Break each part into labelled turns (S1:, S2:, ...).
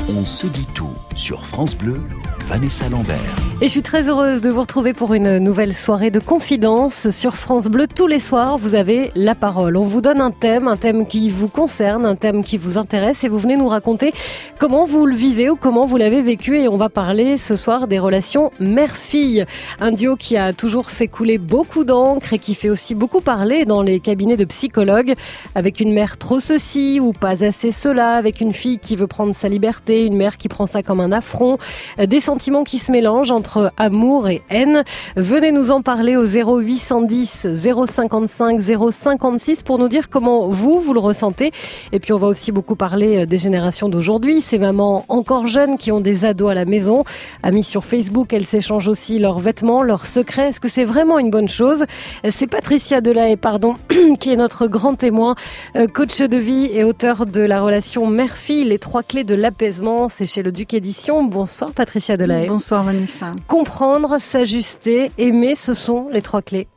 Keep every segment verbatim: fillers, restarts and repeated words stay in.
S1: On se dit tout sur France Bleu, Vanessa Lambert.
S2: Et je suis très heureuse de vous retrouver pour une nouvelle soirée de confidence sur France Bleu. Tous les soirs, vous avez la parole. On vous donne un thème, un thème qui vous concerne, un thème qui vous intéresse et vous venez nous raconter comment vous le vivez ou comment vous l'avez vécu. Et on va parler ce soir des relations mère-fille. Un duo qui a toujours fait couler beaucoup d'encre et qui fait aussi beaucoup parler dans les cabinets de psychologues. Avec une mère trop ceci ou pas assez cela, avec une fille qui veut prendre sa liberté, une mère qui prend ça comme un affront, des sentiments qui se mélangent entre amour et haine. Venez nous en parler au zéro huit cent dix zéro cinquante-cinq zéro cinquante-six pour nous dire comment vous, vous le ressentez. Et puis on va aussi beaucoup parler des générations d'aujourd'hui, ces mamans encore jeunes qui ont des ados à la maison. Amies sur Facebook, elles s'échangent aussi leurs vêtements, leurs secrets. Est-ce que c'est vraiment une bonne chose? C'est Patricia Delahaye, pardon, qui est notre grand témoin, coach de vie et auteur de la relation mère-fille, les trois clés de l'apaisement. C'est chez le Duc Édition. Bonsoir Patricia Delahaye.
S3: Bonsoir Vanessa.
S2: Comprendre, s'ajuster, aimer, ce sont les trois clés.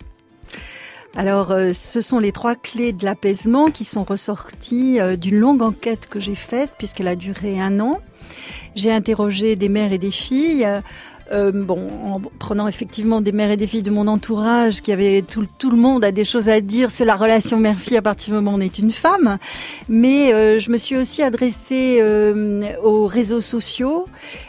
S3: Alors, euh, ce sont les trois clés de l'apaisement qui sont ressorties euh, d'une longue enquête que j'ai faite, puisqu'elle a duré un an. J'ai interrogé des mères et des filles. Euh, bon, en prenant effectivement des mères et des filles de mon entourage qui avaient tout, tout le monde a des choses à dire sur la relation mère-fille à partir du moment où on est une femme. Mais euh, je me suis aussi adressée euh, aux réseaux sociaux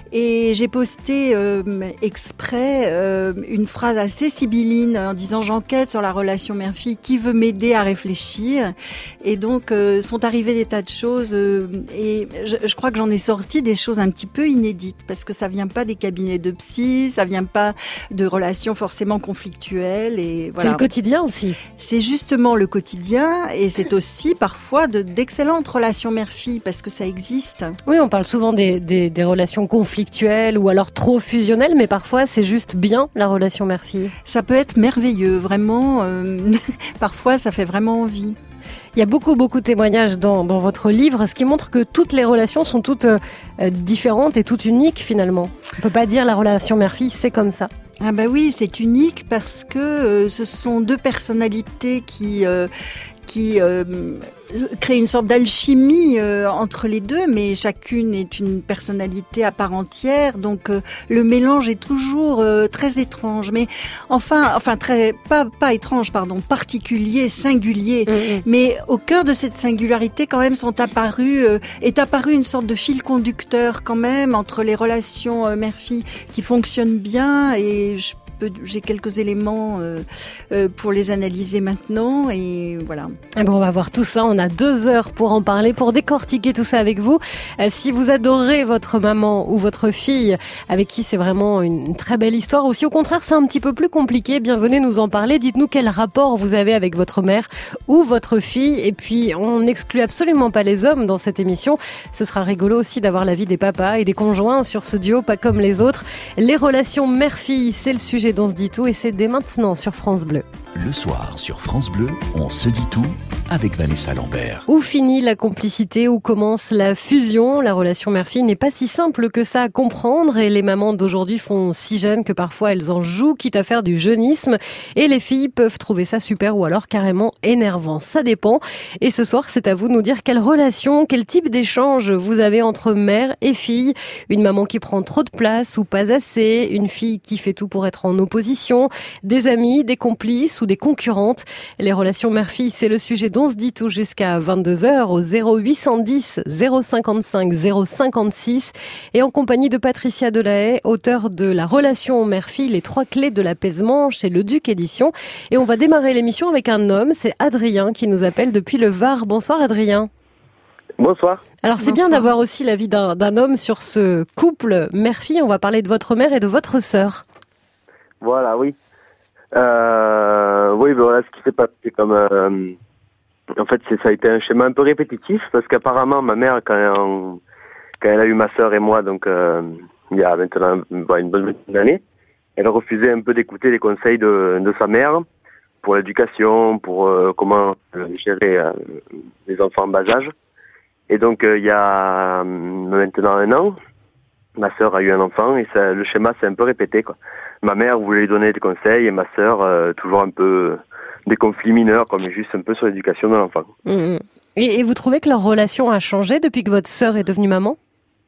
S3: et j'ai posté euh, exprès euh, une phrase assez sibylline en disant j'enquête sur la relation mère-fille, qui veut m'aider à réfléchir? Et donc euh, sont arrivées des tas de choses euh, et je, je crois que j'en ai sorti des choses un petit peu inédites parce que ça vient pas des cabinets de psy, ça vient pas de relations forcément conflictuelles et voilà.
S2: C'est le quotidien aussi.
S3: C'est justement le quotidien et c'est aussi parfois de, d'excellentes relations mère-fille parce que ça existe.
S2: Oui, on parle souvent des, des, des relations conflictuelles ou alors trop fusionnelles, mais parfois c'est juste bien la relation mère-fille.
S3: Ça peut être merveilleux, vraiment. Euh, parfois ça fait vraiment envie.
S2: Il y a beaucoup, beaucoup de témoignages dans, dans votre livre, ce qui montre que toutes les relations sont toutes euh, différentes et toutes uniques finalement. On peut pas dire la relation mère-fille, c'est comme ça.
S3: Ah bah oui, c'est unique parce que euh, ce sont deux personnalités qui euh, qui euh, créent une sorte d'alchimie euh, entre les deux, mais chacune est une personnalité à part entière, donc euh, le mélange est toujours euh, très étrange, mais enfin, enfin très pas pas étrange, pardon, particulier, singulier. Mmh. Mais au cœur de cette singularité, quand même, sont apparus euh, est apparu une sorte de fil conducteur quand même entre les relations euh, mère-fille qui fonctionnent bien et je J'ai quelques éléments euh, euh, pour les analyser maintenant et voilà.
S2: Et bon, on va voir tout ça. On a deux heures pour en parler, pour décortiquer tout ça avec vous. Euh, si vous adorez votre maman ou votre fille, avec qui c'est vraiment une, une très belle histoire, ou si au contraire c'est un petit peu plus compliqué, bien venez nous en parler. Dites-nous quel rapport vous avez avec votre mère ou votre fille. Et puis, on n'exclut absolument pas les hommes dans cette émission. Ce sera rigolo aussi d'avoir l'avis des papas et des conjoints sur ce duo, pas comme les autres. Les relations mère-fille, c'est le sujet dont on se dit tout et c'est dès maintenant sur France Bleu.
S1: Le soir sur France Bleu, on se dit tout avec Vanessa Lambert.
S2: Où finit la complicité, où commence la fusion? La relation mère-fille n'est pas si simple que ça à comprendre et les mamans d'aujourd'hui font si jeunes que parfois elles en jouent, quitte à faire du jeunisme. Et les filles peuvent trouver ça super ou alors carrément énervant. Ça dépend. Et ce soir, c'est à vous de nous dire quelle relation, quel type d'échange vous avez entre mère et fille. Une maman qui prend trop de place ou pas assez. Une fille qui fait tout pour être en opposition. Des amis, des complices ou des concurrentes. Les relations mère-fille, c'est le sujet dont on se dit tout jusqu'à vingt-deux heures au zéro huit cent dix zéro cinquante-cinq zéro cinquante-six et en compagnie de Patricia Delahaye, auteure de la relation mère-fille, les trois clés de l'apaisement chez le Duc Édition. Et on va démarrer l'émission avec un homme, c'est Adrien qui nous appelle depuis le Var. Bonsoir Adrien.
S4: Bonsoir.
S2: Alors c'est
S3: Bonsoir.
S2: bien d'avoir aussi l'avis d'un, d'un homme sur ce couple mère-fille. On va parler de votre mère et de votre sœur.
S4: Voilà, oui. Euh, oui, ben voilà, ce qui s'est passé comme... Euh, en fait, c'est, ça a été un schéma un peu répétitif, parce qu'apparemment, ma mère, quand elle, quand elle a eu ma sœur et moi, donc euh, il y a maintenant bon, une bonne vingtaine d'années, elle refusait un peu d'écouter les conseils de, de sa mère pour l'éducation, pour euh, comment euh, gérer euh, les enfants en bas âge. Et donc, euh, il y a euh, maintenant un an, ma sœur a eu un enfant et ça, le schéma s'est un peu répété, quoi. Ma mère voulait lui donner des conseils et ma sœur euh, toujours un peu des conflits mineurs, quoi, mais juste un peu sur l'éducation de l'enfant.
S2: Mmh. Et, et vous trouvez que leur relation a changé depuis que votre sœur est devenue maman ?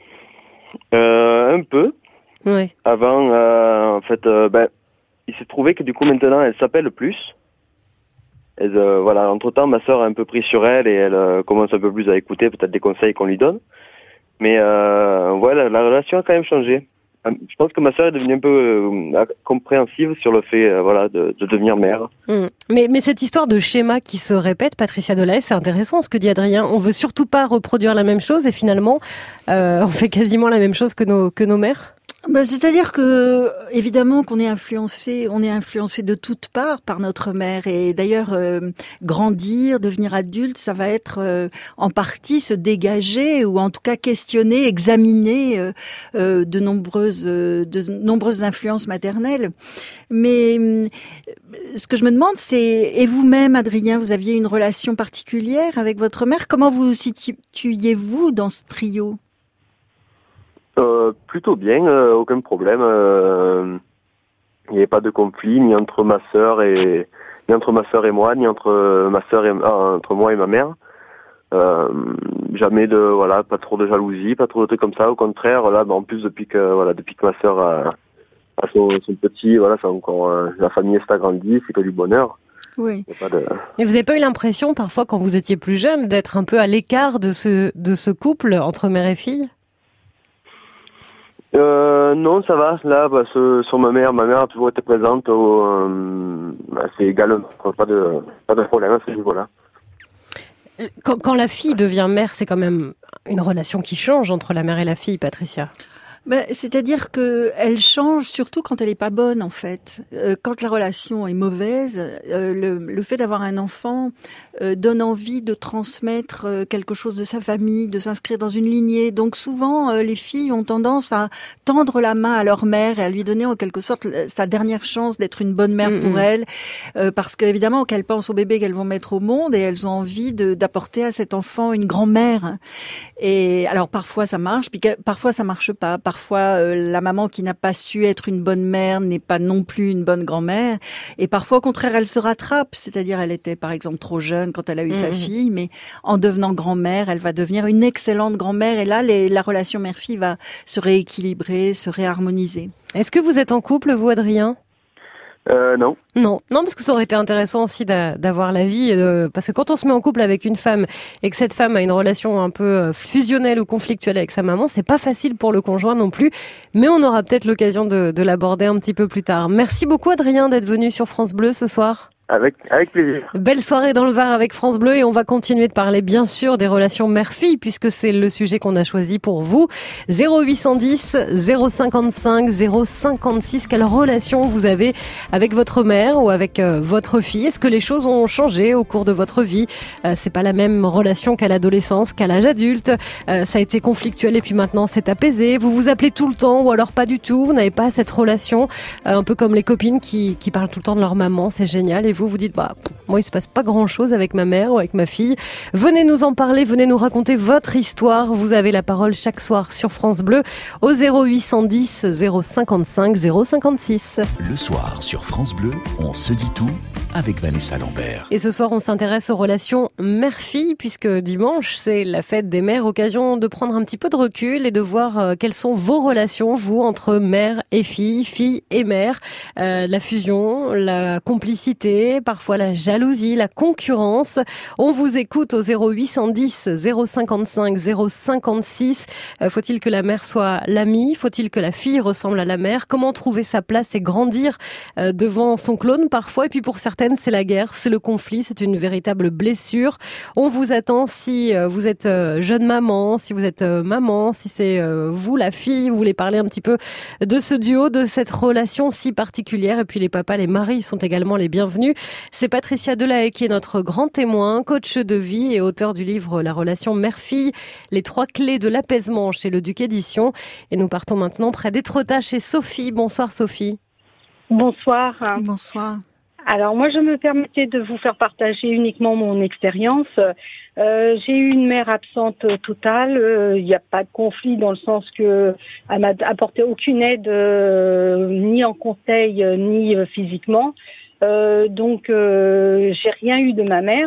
S4: euh, Un peu.
S2: Oui.
S4: Avant, euh, en fait, euh, ben, il s'est trouvé que du coup maintenant elle s'appelle plus. Et euh, voilà, entre temps ma sœur a un peu pris sur elle et elle euh, commence un peu plus à écouter peut-être des conseils qu'on lui donne. Mais euh, voilà, la relation a quand même changé. Je pense que ma sœur est devenue un peu euh, compréhensive sur le fait, euh, voilà, de, de devenir mère.
S2: Mmh. Mais, mais cette histoire de schéma qui se répète, Patricia Delahaye, c'est intéressant ce que dit Adrien. On veut surtout pas reproduire la même chose et finalement, euh, on fait quasiment la même chose que nos que nos mères.
S3: Ben, c'est-à-dire que évidemment qu'on est influencé, on est influencé de toutes parts par notre mère et d'ailleurs euh, grandir, devenir adulte, ça va être euh, en partie se dégager ou en tout cas questionner, examiner euh, euh, de nombreuses euh, de nombreuses influences maternelles. Mais euh, ce que je me demande, c'est et vous-même, Adrien, vous aviez une relation particulière avec votre mère. Comment vous situiez-vous dans ce trio?
S4: Euh, plutôt bien, euh, aucun problème. Euh, il n'y avait pas de conflit ni entre ma sœur et ni entre ma sœur et moi, ni entre ma sœur et ah, entre moi et ma mère. Euh, jamais de voilà, pas trop de jalousie, pas trop de trucs comme ça. Au contraire, là, bah, en plus depuis que voilà, depuis que ma sœur a, a son, son petit, voilà, c'est encore euh, la famille s'est agrandie, c'est que du bonheur.
S3: Oui.
S4: Pas de...
S2: Et vous n'avez pas eu l'impression parfois quand vous étiez plus jeune d'être un peu à l'écart de ce de ce couple entre mère et fille?
S4: Euh, non, ça va. Là, bah, ce, sur ma mère, ma mère a toujours été présente. Au, euh, bah, c'est égal, pas de, pas de problème à ce niveau-là.
S2: Quand, quand la fille devient mère, c'est quand même une relation qui change entre la mère et la fille, Patricia.
S3: Ben, c'est-à-dire que elle change surtout quand elle est pas bonne en fait. Euh, quand la relation est mauvaise, euh, le, le fait d'avoir un enfant euh, donne envie de transmettre euh, quelque chose de sa famille, de s'inscrire dans une lignée. Donc souvent euh, les filles ont tendance à tendre la main à leur mère et à lui donner en quelque sorte sa dernière chance d'être une bonne mère pour
S2: Mmh.
S3: elle, euh, parce qu'évidemment qu'elles pensent au bébé qu'elles vont mettre au monde et elles ont envie de, d'apporter à cet enfant une grand-mère. Et alors parfois ça marche, puis parfois ça marche pas. Parfois, euh, la maman qui n'a pas su être une bonne mère n'est pas non plus une bonne grand-mère. Et parfois, au contraire, elle se rattrape. C'est-à-dire, elle était, par exemple, trop jeune quand elle a eu mmh. sa fille, mais en devenant grand-mère, elle va devenir une excellente grand-mère. Et là, les, la relation mère-fille va se rééquilibrer, se réharmoniser.
S2: Est-ce que vous êtes en couple, vous, Adrien ?
S4: Euh, non.
S2: Non, non, parce que ça aurait été intéressant aussi d'a, d'avoir l'avis, euh, parce que quand on se met en couple avec une femme et que cette femme a une relation un peu fusionnelle ou conflictuelle avec sa maman, c'est pas facile pour le conjoint non plus, mais on aura peut-être l'occasion de, de l'aborder un petit peu plus tard. Merci beaucoup Adrien d'être venu sur France Bleu ce soir.
S4: Avec, avec plaisir.
S2: Belle soirée dans le Var avec France Bleu et on va continuer de parler bien sûr des relations mère-fille puisque c'est le sujet qu'on a choisi pour vous. zéro huit cent dix, zéro cinquante-cinq, zéro cinquante-six, quelle relation vous avez avec votre mère ou avec euh, votre fille? Est-ce que les choses ont changé au cours de votre vie? euh, C'est pas la même relation qu'à l'adolescence, qu'à l'âge adulte. Euh, ça a été conflictuel et puis maintenant c'est apaisé. Vous vous appelez tout le temps ou alors pas du tout. Vous n'avez pas cette relation euh, un peu comme les copines qui, qui parlent tout le temps de leur maman. C'est génial. Et vous, vous dites, bah, moi, il se passe pas grand chose avec ma mère ou avec ma fille. Venez nous en parler, venez nous raconter votre histoire. Vous avez la parole chaque soir sur France Bleu au zéro huit cent dix, zéro cinquante-cinq, zéro cinquante-six.
S1: Le soir sur France Bleu, on se dit tout avec Vanessa Lambert.
S2: Et ce soir, on s'intéresse aux relations mère-fille puisque dimanche, c'est la fête des mères, occasion de prendre un petit peu de recul et de voir euh, quelles sont vos relations, vous, entre mère et fille, fille et mère. Euh, la fusion, la complicité, parfois la jalousie, la concurrence. On vous écoute au zéro huit cent dix, zéro cinquante-cinq, zéro cinquante-six. Euh, faut-il que la mère soit l'amie? Faut-il que la fille ressemble à la mère? Comment trouver sa place et grandir euh, devant son clone parfois? Et puis pour certaines, c'est la guerre, c'est le conflit, c'est une véritable blessure. On vous attend si euh, vous êtes euh, jeune maman, si vous êtes euh, maman, si c'est euh, vous la fille, vous voulez parler un petit peu de ce duo, de cette relation si particulière. Et puis les papas, les maris sont également les bienvenus. C'est Patricia Delahaye qui est notre grand témoin, coach de vie et auteur du livre La relation mère-fille, les trois clés de l'apaisement chez le Duc Édition. Et nous partons maintenant près d'Étretat chez Sophie. Bonsoir Sophie.
S5: Bonsoir.
S3: Bonsoir.
S5: Alors moi je me permettais de vous faire partager uniquement mon expérience. Euh, j'ai eu une mère absente totale. Il euh, n'y a pas de conflit dans le sens que elle m'a apporté aucune aide, euh, ni en conseil, euh, ni euh, physiquement. Euh, donc euh, j'ai rien eu de ma mère.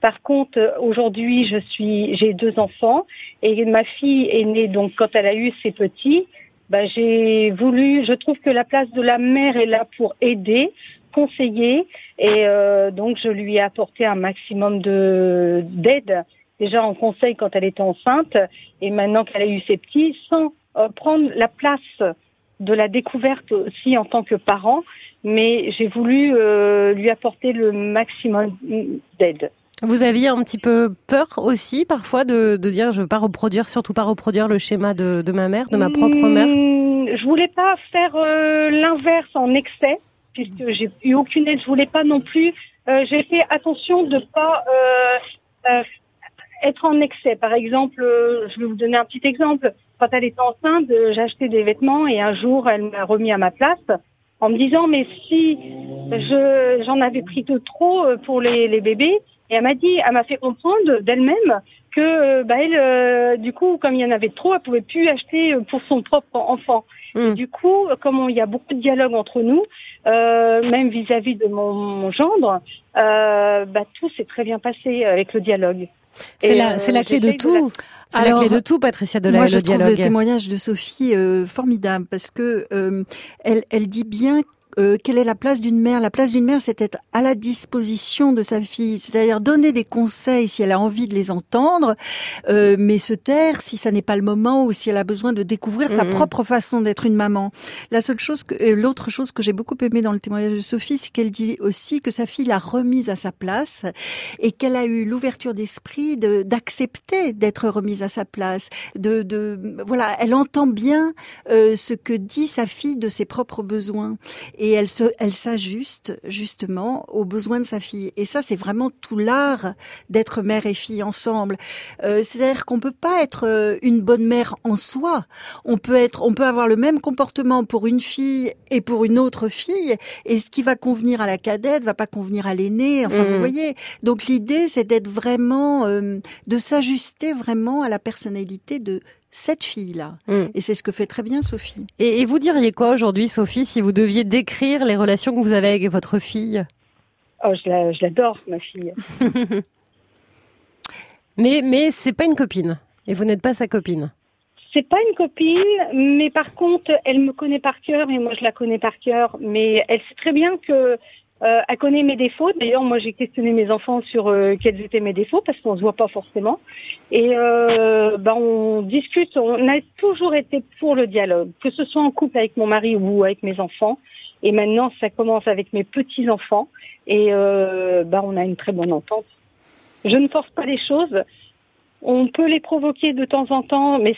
S5: Par contre, aujourd'hui, je suis, j'ai deux enfants et ma fille est née donc quand elle a eu ses petits. Bah, j'ai voulu, je trouve que la place de la mère est là pour aider, conseiller, et euh, donc je lui ai apporté un maximum de d'aide, déjà en conseil quand elle était enceinte, et maintenant qu'elle a eu ses petits, sans euh, prendre la place de la découverte aussi en tant que parent, mais j'ai voulu euh, lui apporter le maximum d'aide.
S2: Vous aviez un petit peu peur aussi parfois de, de dire je ne veux pas reproduire, surtout pas reproduire le schéma de, de ma mère, de ma propre mère?
S5: Mmh, je voulais pas faire euh, l'inverse en excès, puisque j'ai eu aucune aide. Je voulais pas non plus. Euh, j'ai fait attention de pas euh, euh, être en excès. Par exemple, euh, je vais vous donner un petit exemple. Quand elle était enceinte, euh, j'ai acheté des vêtements et un jour elle m'a remis à ma place en me disant mais si je j'en avais pris de trop pour les, les bébés. Et elle m'a dit, elle m'a fait comprendre d'elle-même que, bah, elle, euh, du coup, comme il y en avait trop, elle pouvait plus acheter pour son propre enfant. Mmh. Et du coup, comme il y a beaucoup de dialogue entre nous, euh, même vis-à-vis de mon, mon gendre, euh, bah, tout s'est très bien passé avec le dialogue.
S2: C'est la, euh, c'est la clé de tout. De la... C'est Alors, la clé de tout, Patricia Delahaye,
S3: moi, je
S2: le
S3: trouve
S2: dialogue.
S3: le témoignage de Sophie euh, formidable parce que euh, elle, elle dit bien Euh, quelle est la place d'une mère? La place d'une mère, c'est être à la disposition de sa fille, c'est-à-dire donner des conseils si elle a envie de les entendre, euh, mais se taire si ça n'est pas le moment ou si elle a besoin de découvrir mmh. sa propre façon d'être une maman. La seule chose que, euh, l'autre chose que j'ai beaucoup aimé dans le témoignage de Sophie, c'est qu'elle dit aussi que sa fille l'a remise à sa place et qu'elle a eu l'ouverture d'esprit de, d'accepter d'être remise à sa place. De, de, voilà, elle entend bien euh, ce que dit sa fille de ses propres besoins. Et elle se, elle s'ajuste justement aux besoins de sa fille. Et ça, c'est vraiment tout l'art d'être mère et fille ensemble. Euh, c'est-à-dire qu'on peut pas être une bonne mère en soi. On peut être, on peut avoir le même comportement pour une fille et pour une autre fille. Et ce qui va convenir à la cadette va pas convenir à l'aînée. Enfin, mmh. vous voyez. Donc l'idée, c'est d'être vraiment, euh, de s'ajuster vraiment à la personnalité de cette fille-là. Mmh. Et c'est ce que fait très bien Sophie.
S2: Et, et vous diriez quoi aujourd'hui, Sophie, si vous deviez décrire les relations que vous avez avec votre fille?
S5: Oh, je, la, je l'adore, ma fille.
S2: mais, mais c'est pas une copine. Et vous n'êtes pas sa copine.
S5: C'est pas une copine, mais par contre, elle me connaît par cœur et moi je la connais par cœur. Mais elle sait très bien que Euh, elle connaît mes défauts. D'ailleurs, moi, j'ai questionné mes enfants sur euh, quels étaient mes défauts parce qu'on se voit pas forcément. Et euh, ben, on discute. On a toujours été pour le dialogue, que ce soit en couple avec mon mari ou avec mes enfants. Et maintenant, ça commence avec mes petits enfants. Et euh, ben, on a une très bonne entente. Je ne force pas les choses. On peut les provoquer de temps en temps, mais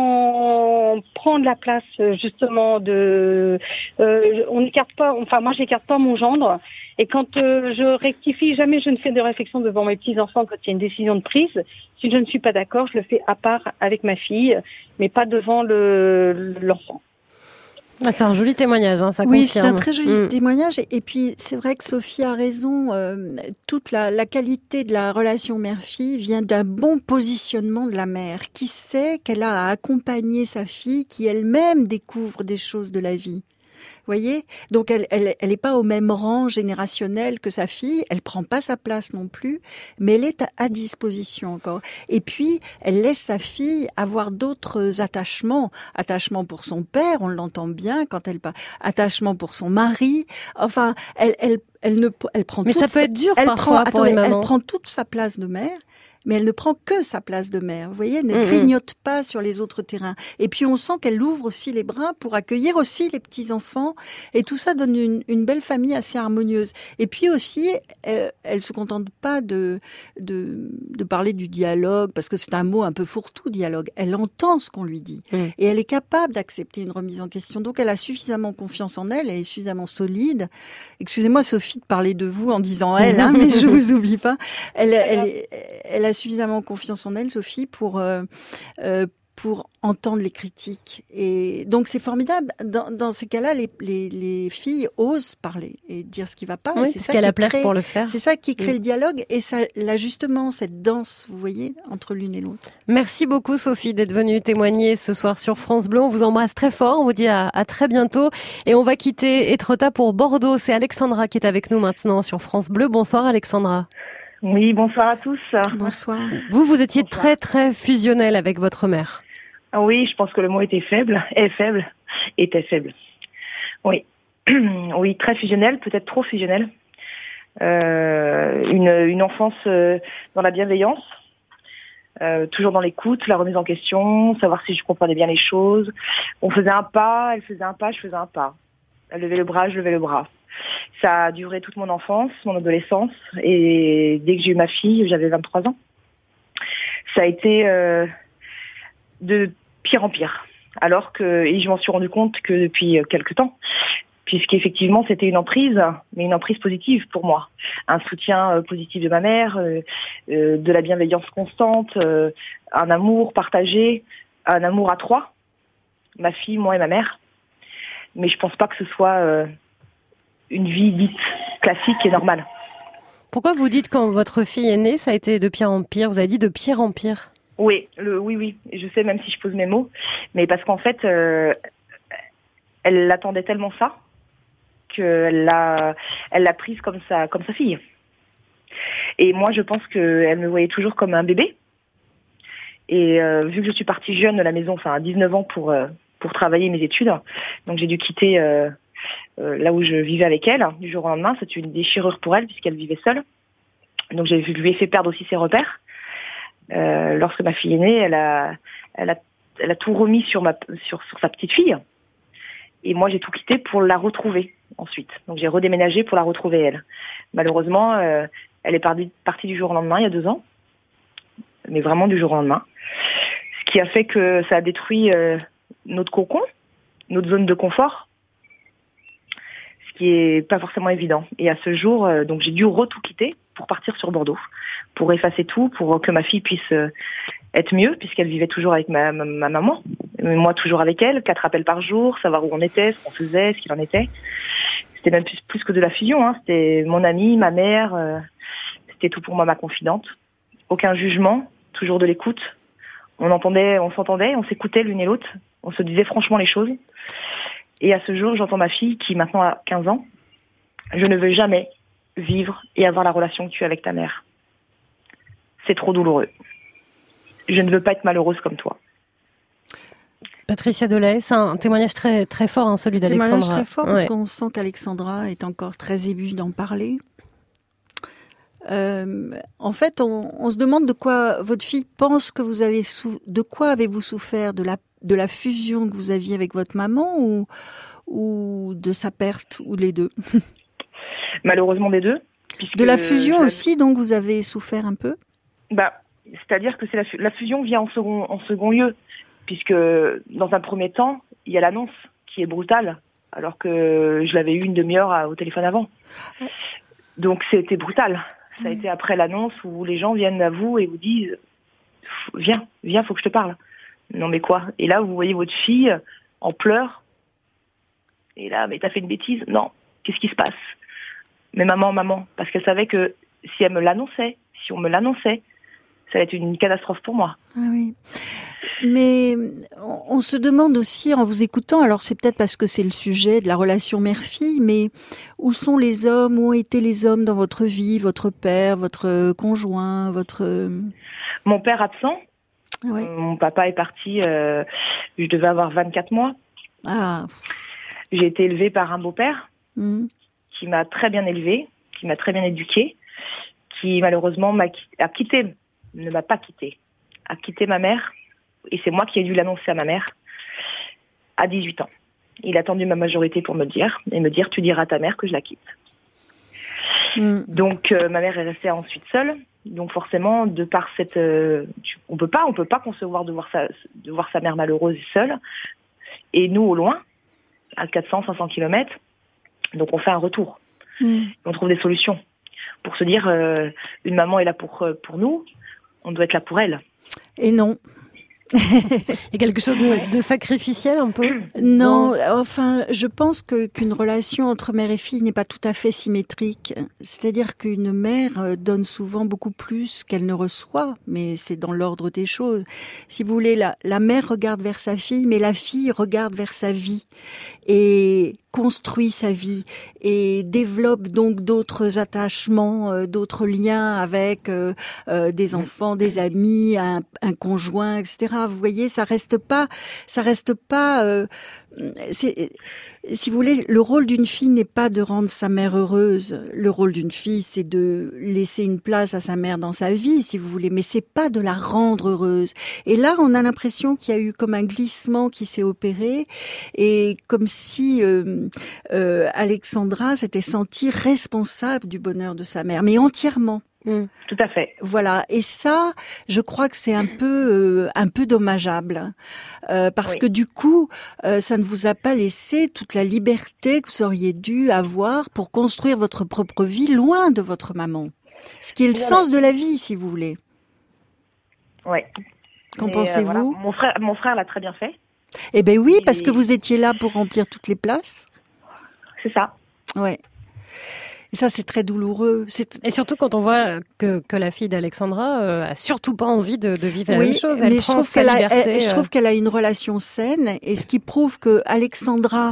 S5: sans prendre la place justement de. Euh, on n'écarte pas. Enfin, moi, j'écarte pas mon gendre. Et quand euh, je rectifie, jamais je ne fais de réflexion devant mes petits enfants quand il y a une décision de prise. Si je ne suis pas d'accord, je le fais à part avec ma fille, mais pas devant le l'enfant.
S2: Ah, c'est un joli témoignage, hein, ça
S3: oui,
S2: confirme.
S3: c'est un très joli
S2: mmh.
S3: témoignage. Et, et puis, c'est vrai que Sophie a raison. Euh, toute la, la qualité de la relation mère-fille vient d'un bon positionnement de la mère, qui sait qu'elle a à accompagner sa fille, qui elle-même découvre des choses de la vie. Vous voyez, donc elle, elle, elle est pas au même rang générationnel que sa fille. Elle prend pas sa place non plus, mais elle est à, à disposition encore. Et puis, elle laisse sa fille avoir d'autres attachements. Attachement pour son père, on l'entend bien quand elle parle. Attachement pour son mari. Enfin, elle, elle, elle ne, elle prend.
S2: Mais ça peut
S3: sa,
S2: être dur
S3: elle
S2: parfois
S3: prend,
S2: pour
S3: attendez,
S2: une maman.
S3: Elle prend toute sa place de mère. Mais elle ne prend que sa place de mère. Vous voyez, elle ne
S2: mmh,
S3: grignote pas sur les autres terrains. Et puis on sent qu'elle ouvre aussi les bras pour accueillir aussi les petits enfants. Et tout ça donne une, une belle famille assez harmonieuse. Et puis aussi, elle, elle se contente pas de, de de parler du dialogue parce que c'est un mot un peu fourre-tout, dialogue. Elle entend ce qu'on lui dit mmh. et elle est capable d'accepter une remise en question. Donc elle a suffisamment confiance en elle, elle est suffisamment solide. Excusez-moi Sophie de parler de vous en disant elle, hein, mais je vous oublie pas. Elle, elle, elle, elle a suffisamment confiance en elle, Sophie, pour euh, euh, pour entendre les critiques. Et donc c'est formidable. Dans, dans ces cas-là, les, les, les filles osent parler et dire ce qui va pas.
S2: Oui,
S3: c'est
S2: parce
S3: ça
S2: qu'elle a
S3: qui
S2: place
S3: crée,
S2: pour le faire.
S3: C'est ça qui crée
S2: oui.
S3: le dialogue et ça, l'ajustement, cette danse, vous voyez, entre l'une et l'autre.
S2: Merci beaucoup Sophie d'être venue témoigner ce soir sur France Bleu. On vous embrasse très fort. On vous dit à, à très bientôt. Et on va quitter Étretat pour Bordeaux. C'est Alexandra qui est avec nous maintenant sur France Bleu. Bonsoir Alexandra.
S6: Oui, bonsoir à tous.
S3: Bonsoir.
S2: Vous, vous étiez
S6: Bonsoir.
S2: très très fusionnel avec votre mère.
S6: Ah oui, je pense que le mot était faible, est faible, était faible. Oui, oui, très fusionnel, peut-être trop fusionnel. Euh, une, une enfance euh, dans la bienveillance, euh, toujours dans l'écoute, la remise en question, savoir si je comprenais bien les choses. On faisait un pas, elle faisait un pas, je faisais un pas. Elle levait le bras, je levais le bras. Ça a duré toute mon enfance, mon adolescence, et dès que j'ai eu ma fille, j'avais vingt-trois ans. Ça a été euh, de pire en pire. Alors que, et je m'en suis rendu compte que depuis quelques temps, puisqu'effectivement c'était une emprise, mais une emprise positive pour moi. Un soutien euh, positif de ma mère, euh, euh, de la bienveillance constante, euh, un amour partagé, un amour à trois, ma fille, moi et ma mère. Mais je pense pas que ce soit euh, une vie dite classique et normale.
S2: Pourquoi vous dites quand votre fille est née, ça a été de pire en pire? Vous avez dit de pire en pire.
S6: Oui, le, oui, oui. Je sais, même si je pose mes mots, mais parce qu'en fait, euh, elle attendait tellement ça qu'elle l'a, elle l'a prise comme sa, comme sa fille. Et moi, je pense qu'elle me voyait toujours comme un bébé. Et euh, vu que je suis partie jeune de la maison, enfin à dix-neuf ans pour euh, pour travailler mes études, donc j'ai dû quitter euh, euh, là où je vivais avec elle du jour au lendemain. C'est une déchirure pour elle puisqu'elle vivait seule. Donc j'ai je lui ai fait perdre aussi ses repères. Euh, lorsque ma fille est née, elle a, elle a, elle a tout remis sur ma, sur, sur sa petite fille. Et moi, j'ai tout quitté pour la retrouver ensuite. Donc, j'ai redéménagé pour la retrouver elle. Malheureusement, euh, elle est partie, partie du jour au lendemain il y a deux ans, mais vraiment du jour au lendemain. Ce qui a fait que ça a détruit euh, notre cocon, notre zone de confort, ce qui est pas forcément évident. Et à ce jour, euh, donc, j'ai dû re-tout quitter pour partir sur Bordeaux, pour effacer tout, pour que ma fille puisse euh, être mieux, puisqu'elle vivait toujours avec ma, ma, ma maman, moi toujours avec elle, quatre appels par jour, savoir où on était, ce qu'on faisait, ce qu'il en était. C'était même plus, plus que de la fusion, hein. C'était mon amie, ma mère, euh, c'était tout pour moi, ma confidente. Aucun jugement, toujours de l'écoute. On entendait, on s'entendait, on s'écoutait l'une et l'autre, on se disait franchement les choses. Et à ce jour, j'entends ma fille, qui maintenant a quinze ans, je ne veux jamais vivre et avoir la relation que tu as avec ta mère. C'est trop douloureux. Je ne veux pas être malheureuse comme toi.
S2: Patricia Delay, c'est un témoignage très très fort, hein, celui d'Alexandra.
S3: Témoignage très fort parce
S2: Ouais.
S3: qu'on sent qu'Alexandra est encore très émue d'en parler. Euh, en fait, on, on se demande de quoi votre fille pense que vous avez sou- de quoi avez-vous souffert, de la de la fusion que vous aviez avec votre maman ou ou de sa perte, ou les deux?
S6: Malheureusement des deux.
S3: De la fusion
S6: je-
S3: aussi, donc vous avez souffert un peu?
S6: Bah, c'est-à-dire que c'est la, fu- la fusion vient en second, en second lieu, puisque dans un premier temps, il y a l'annonce qui est brutale, alors que je l'avais eu une demi-heure à- au téléphone avant. Donc c'était brutal. Ça a été après l'annonce où les gens viennent à vous et vous disent « Viens, viens, faut que je te parle ». Non mais quoi? Et là, vous voyez votre fille en pleurs. Et là, mais t'as fait une bêtise? Non. Qu'est-ce qui se passe? Mais maman, maman, parce qu'elle savait que si elle me l'annonçait, si on me l'annonçait, ça allait être une catastrophe pour moi.
S3: Ah oui. Mais on, on se demande aussi en vous écoutant, alors c'est peut-être parce que c'est le sujet de la relation mère-fille, mais où sont les hommes, où ont été les hommes dans votre vie, votre père, votre conjoint, votre...
S6: Mon père absent,
S3: Ouais.
S6: euh, mon papa est parti, euh, je devais avoir vingt-quatre mois.
S3: Ah.
S6: J'ai été élevée par un beau-père
S3: Hmm.
S6: qui m'a très bien élevée, qui m'a très bien éduquée, qui malheureusement m'a qui- a quitté, ne m'a pas quitté, a quitté ma mère, et c'est moi qui ai dû l'annoncer à ma mère à dix-huit ans. Il a attendu ma majorité pour me le dire, et me dire, tu diras à ta mère que je la quitte.
S3: Hmm.
S6: Donc euh, ma mère est restée ensuite seule, donc forcément, de par cette... euh, tu- on peut pas, on peut pas concevoir de voir sa, de voir sa mère malheureuse et seule, et nous au loin, à quatre cents, cinq cents kilomètres, donc on fait un retour.
S3: Hmm.
S6: On trouve des solutions pour se dire euh, une maman est là pour euh, pour nous, on doit être là pour elle.
S3: Et non.
S2: Il y a quelque chose de, de sacrificiel un peu?
S3: Non, enfin, je pense que qu'une relation entre mère et fille n'est pas tout à fait symétrique. C'est-à-dire qu'une mère donne souvent beaucoup plus qu'elle ne reçoit, mais c'est dans l'ordre des choses. Si vous voulez, la, la mère regarde vers sa fille, mais la fille regarde vers sa vie et construit sa vie et développe donc d'autres attachements, euh, d'autres liens avec euh, euh, des enfants, des amis, un, un conjoint, et cetera. Vous voyez, ça reste pas, ça reste pas. Euh, c'est, si vous voulez, le rôle d'une fille n'est pas de rendre sa mère heureuse. Le rôle d'une fille, c'est de laisser une place à sa mère dans sa vie, si vous voulez, mais c'est pas de la rendre heureuse. Et là, on a l'impression qu'il y a eu comme un glissement qui s'est opéré, et comme si euh, euh, Alexandra s'était sentie responsable du bonheur de sa mère, mais entièrement.
S6: Mmh. Tout à fait.
S3: Voilà, et ça, je crois que c'est un peu euh, un peu dommageable, euh, parce oui. que du coup, euh, ça ne vous a pas laissé toute la liberté que vous auriez dû avoir pour construire votre propre vie loin de votre maman. Ce qui est le oui, sens oui. de la vie, si vous voulez.
S6: Oui.
S3: Qu'en pensez-vous ?
S6: euh, voilà. Mon frère, mon frère l'a très bien fait.
S3: Eh ben oui,
S6: Et
S3: parce que vous étiez là pour remplir toutes les places.
S6: C'est ça.
S3: Ouais. Et ça, c'est très douloureux. C'est...
S2: Et surtout quand on voit que, que la fille d'Alexandra euh, a surtout pas envie de, de vivre la
S3: oui,
S2: même chose. Elle
S3: mais
S2: prend
S3: je trouve
S2: sa
S3: qu'elle
S2: liberté.
S3: A, elle, je
S2: euh...
S3: trouve qu'elle a une relation saine, et ce qui prouve que Alexandra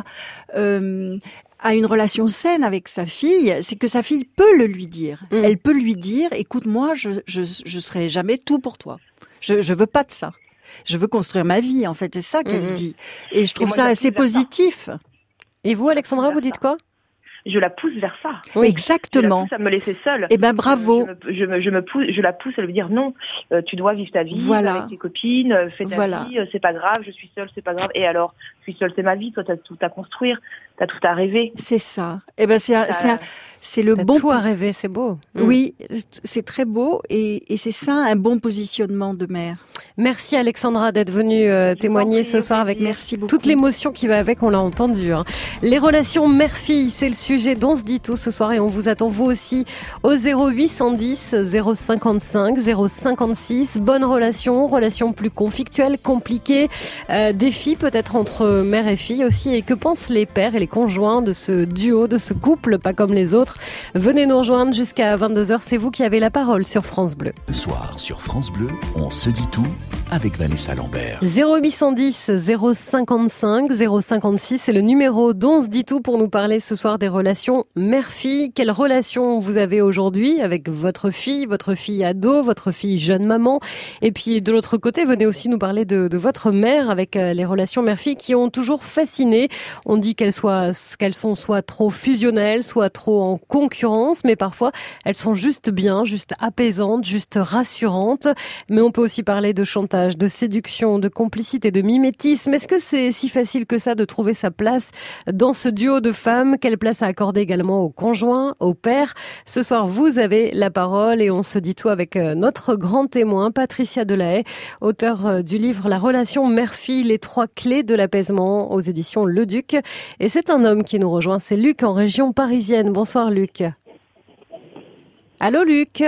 S3: euh, a une relation saine avec sa fille, c'est que sa fille peut le lui dire. Mm. Elle peut lui dire, écoute, moi, je, je, je serai jamais tout pour toi. Je, je veux pas de ça. Je veux construire ma vie, en fait. C'est ça qu'elle mm. dit. Et je trouve et moi, ça assez positif.
S2: Ça. Et vous, Alexandra, vous dites quoi ?
S6: Je la pousse vers ça.
S3: Oui, exactement.
S6: Je la pousse à me laisser seule.
S3: Eh ben, bravo.
S6: Je, je, me, je me pousse, je la pousse à lui dire non. Euh, tu dois vivre ta vie
S3: voilà.
S6: avec tes copines, fais ta
S3: voilà.
S6: vie. C'est pas grave. Je suis seule, c'est pas grave. Et alors, je suis seule, c'est ma vie. Toi, t'as tout à construire, t'as tout à rêver.
S3: C'est ça. Eh ben, c'est, un, c'est, un, c'est le
S2: t'as
S3: bon.
S2: Tout à rêver, c'est beau.
S3: Oui, c'est très beau, et, et c'est ça un bon positionnement de mère.
S2: Merci Alexandra d'être venue euh, témoigner ce soir avec
S3: Merci beaucoup.
S2: Toute l'émotion qui va avec, on l'a entendu. Hein. Les relations mère-fille, c'est le sujet dont se dit tout ce soir, et on vous attend vous aussi au zéro huit cent dix zéro cinquante-cinq zéro cinquante-six. Bonne relation, relation plus conflictuelle, compliquée, euh, défis peut-être entre mère et fille aussi. Et que pensent les pères et les conjoints de ce duo, de ce couple, pas comme les autres? Venez nous rejoindre jusqu'à vingt-deux heures, c'est vous qui avez la parole sur France Bleu.
S1: Le soir sur France Bleu, on se dit tout avec Vanessa Lambert.
S2: zéro huit cent dix zéro cinquante-cinq zéro cinquante-six, c'est le numéro dont se dit tout pour nous parler ce soir des relations mère-fille. Quelle relation vous avez aujourd'hui avec votre fille, votre fille ado, votre fille jeune maman? Et puis de l'autre côté, venez aussi nous parler de, de votre mère avec les relations mère-fille qui ont toujours fasciné. On dit qu'elles soient, qu'elles sont soit trop fusionnelles, soit trop en concurrence, mais parfois elles sont juste bien, juste apaisantes, juste rassurantes. Mais on peut aussi parler de chantage, de séduction, de complicité, de mimétisme. Est-ce que c'est si facile que ça de trouver sa place dans ce duo de femmes? Quelle place à accorder également aux conjoints, aux pères? Ce soir, vous avez la parole et on se dit tout avec notre grand témoin, Patricia Delahaye, auteur du livre La relation mère-fille, les trois clés de l'apaisement aux éditions Le Duc. Et c'est un homme qui nous rejoint, c'est Luc en région parisienne. Bonsoir Luc. Allô Luc?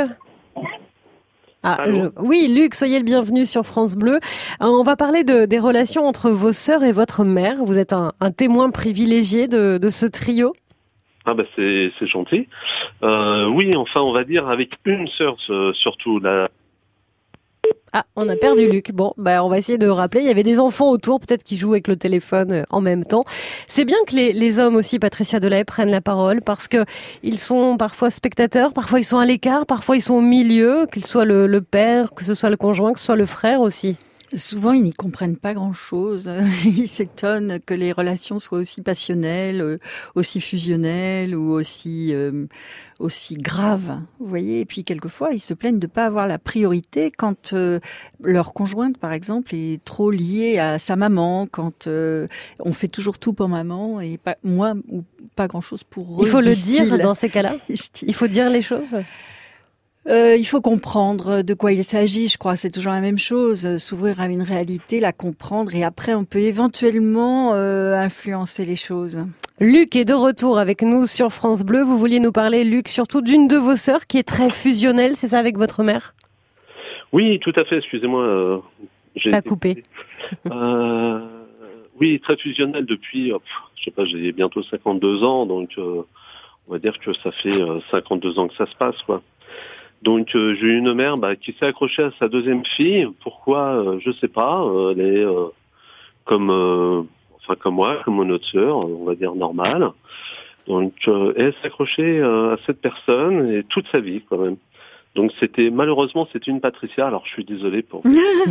S2: Ah, je... Oui, Luc, soyez le bienvenu sur France Bleu. On va parler de, des relations entre vos sœurs et votre mère. Vous êtes un, un témoin privilégié de, de ce trio.
S7: Ah bah c'est, c'est gentil. Euh, oui, enfin, on va dire avec une sœur surtout. La...
S2: Ah, on a perdu Luc. Bon, bah on va essayer de rappeler. Il y avait des enfants autour, peut-être qui jouent avec le téléphone en même temps. C'est bien que les, les hommes aussi, Patricia Delahaye, prennent la parole parce que ils sont parfois spectateurs, parfois ils sont à l'écart, parfois ils sont au milieu, qu'il soit le, le père, que ce soit le conjoint, que ce soit le frère aussi.
S3: Souvent, ils n'y comprennent pas grand-chose. Ils s'étonnent que les relations soient aussi passionnelles, aussi fusionnelles ou aussi euh, aussi graves. Vous voyez. Et puis quelquefois, ils se plaignent de pas avoir la priorité quand euh, leur conjointe, par exemple, est trop liée à sa maman. Quand euh, on fait toujours tout pour maman et pas moi ou pas grand-chose pour eux.
S2: Il faut le dire dans ces cas-là. Il faut dire les choses.
S3: Euh, il faut comprendre de quoi il s'agit, je crois. C'est toujours la même chose. S'ouvrir à une réalité, la comprendre, et après on peut éventuellement euh, influencer les choses.
S2: Luc est de retour avec nous sur France Bleu. Vous vouliez nous parler, Luc, surtout d'une de vos sœurs qui est très fusionnelle, c'est ça, avec votre mère?
S7: Oui, tout à fait. Excusez-moi. Euh, J'ai
S2: Ça a
S7: été
S2: coupé.
S7: Euh, oui, très fusionnel depuis, euh, pff, je sais pas, j'ai bientôt cinquante-deux ans, donc euh, on va dire que ça fait euh, cinquante-deux ans que ça se passe, quoi. Donc euh, j'ai eu une mère bah, qui s'est accrochée à sa deuxième fille. Pourquoi euh, je sais pas. Euh, elle est euh, comme, euh, enfin comme moi, comme mon autre sœur, on va dire normale. Donc euh, elle s'est accrochée euh, à cette personne et toute sa vie quand même. Donc c'était malheureusement c'était une Patricia. Alors je suis désolé pour.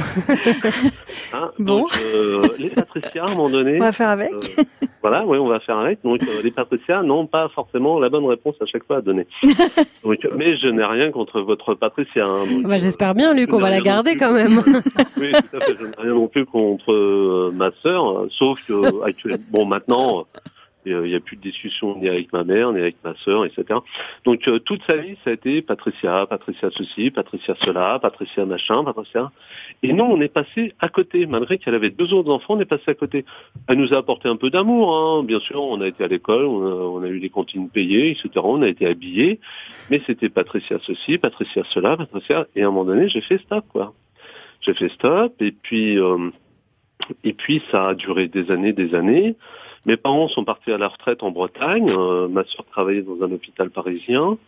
S7: Hein,
S3: Bon.
S7: donc euh, les Patricia à un moment donné.
S3: On va faire avec.
S7: Euh, voilà, oui, on va faire avec. Donc euh, les Patricia n'ont pas forcément la bonne réponse à chaque fois à donner. Donc, mais je n'ai rien contre votre Patricia. Hein, donc,
S2: Bah, j'espère bien, Luc,
S7: je
S2: on
S7: n'ai
S2: va la
S7: rien
S2: garder
S7: non
S2: quand
S7: plus.
S2: même.
S7: Oui, tout à fait. Je n'ai rien non plus contre euh, ma sœur, euh, sauf que actuellement, bon maintenant. Il n'y a plus de discussion ni avec ma mère, ni avec ma sœur, et cetera. Donc euh, toute sa vie, ça a été Patricia, Patricia ceci, Patricia cela, Patricia machin, Patricia. Et nous, on est passé à côté. Malgré qu'elle avait deux autres enfants, on est passé à côté. Elle nous a apporté un peu d'amour, hein. Bien sûr. On a été à l'école, on a, on a eu les cantines payées, et cetera. On a été habillés. Mais c'était Patricia ceci, Patricia cela, Patricia. Et à un moment donné, j'ai fait stop, quoi. J'ai fait stop. Et puis, euh, et puis, ça a duré des années, des années. Mes parents sont partis à la retraite en Bretagne. Euh, ma soeur travaillait dans un hôpital parisien.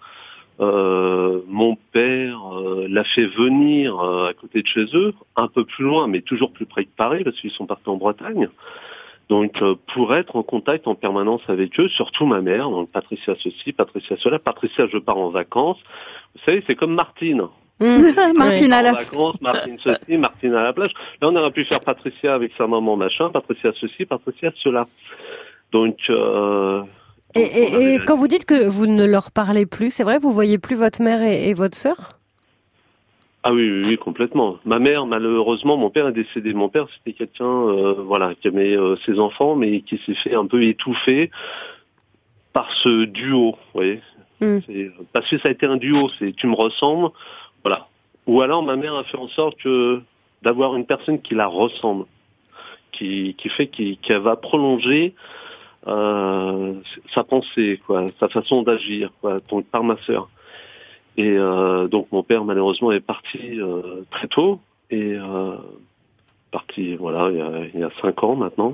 S7: Euh, mon père euh, l'a fait venir euh, à côté de chez eux, un peu plus loin, mais toujours plus près de Paris, parce qu'ils sont partis en Bretagne. Donc, euh, pour être en contact en permanence avec eux, surtout ma mère, donc Patricia ceci, Patricia cela. Patricia, je pars en vacances. Vous savez, c'est comme Martine.
S3: Mmh. Martine à la
S7: vacances, Martine ceci, Martine à la plage. Là, on aurait pu faire Patricia avec sa maman machin, Patricia ceci, Patricia cela. Donc, euh,
S2: Et,
S7: donc
S2: et,
S7: avait...
S2: et quand vous dites que vous ne leur parlez plus, c'est vrai, vous voyez plus votre mère et, et votre sœur?
S7: Ah oui, oui, oui, complètement. Ma mère, malheureusement, mon père est décédé. Mon père, c'était quelqu'un, euh, voilà, qui aimait euh, ses enfants, mais qui s'est fait un peu étouffer par ce duo, vous voyez.
S2: Mm.
S7: C'est, parce que ça a été un duo, c'est tu me ressembles, voilà. Ou alors ma mère a fait en sorte que d'avoir une personne qui la ressemble, qui, qui fait qui, qu'elle va prolonger euh, sa pensée, quoi, sa façon d'agir, quoi, donc par ma sœur. Et euh, donc mon père malheureusement est parti euh, très tôt et euh, parti voilà il y a, il y a cinq ans maintenant.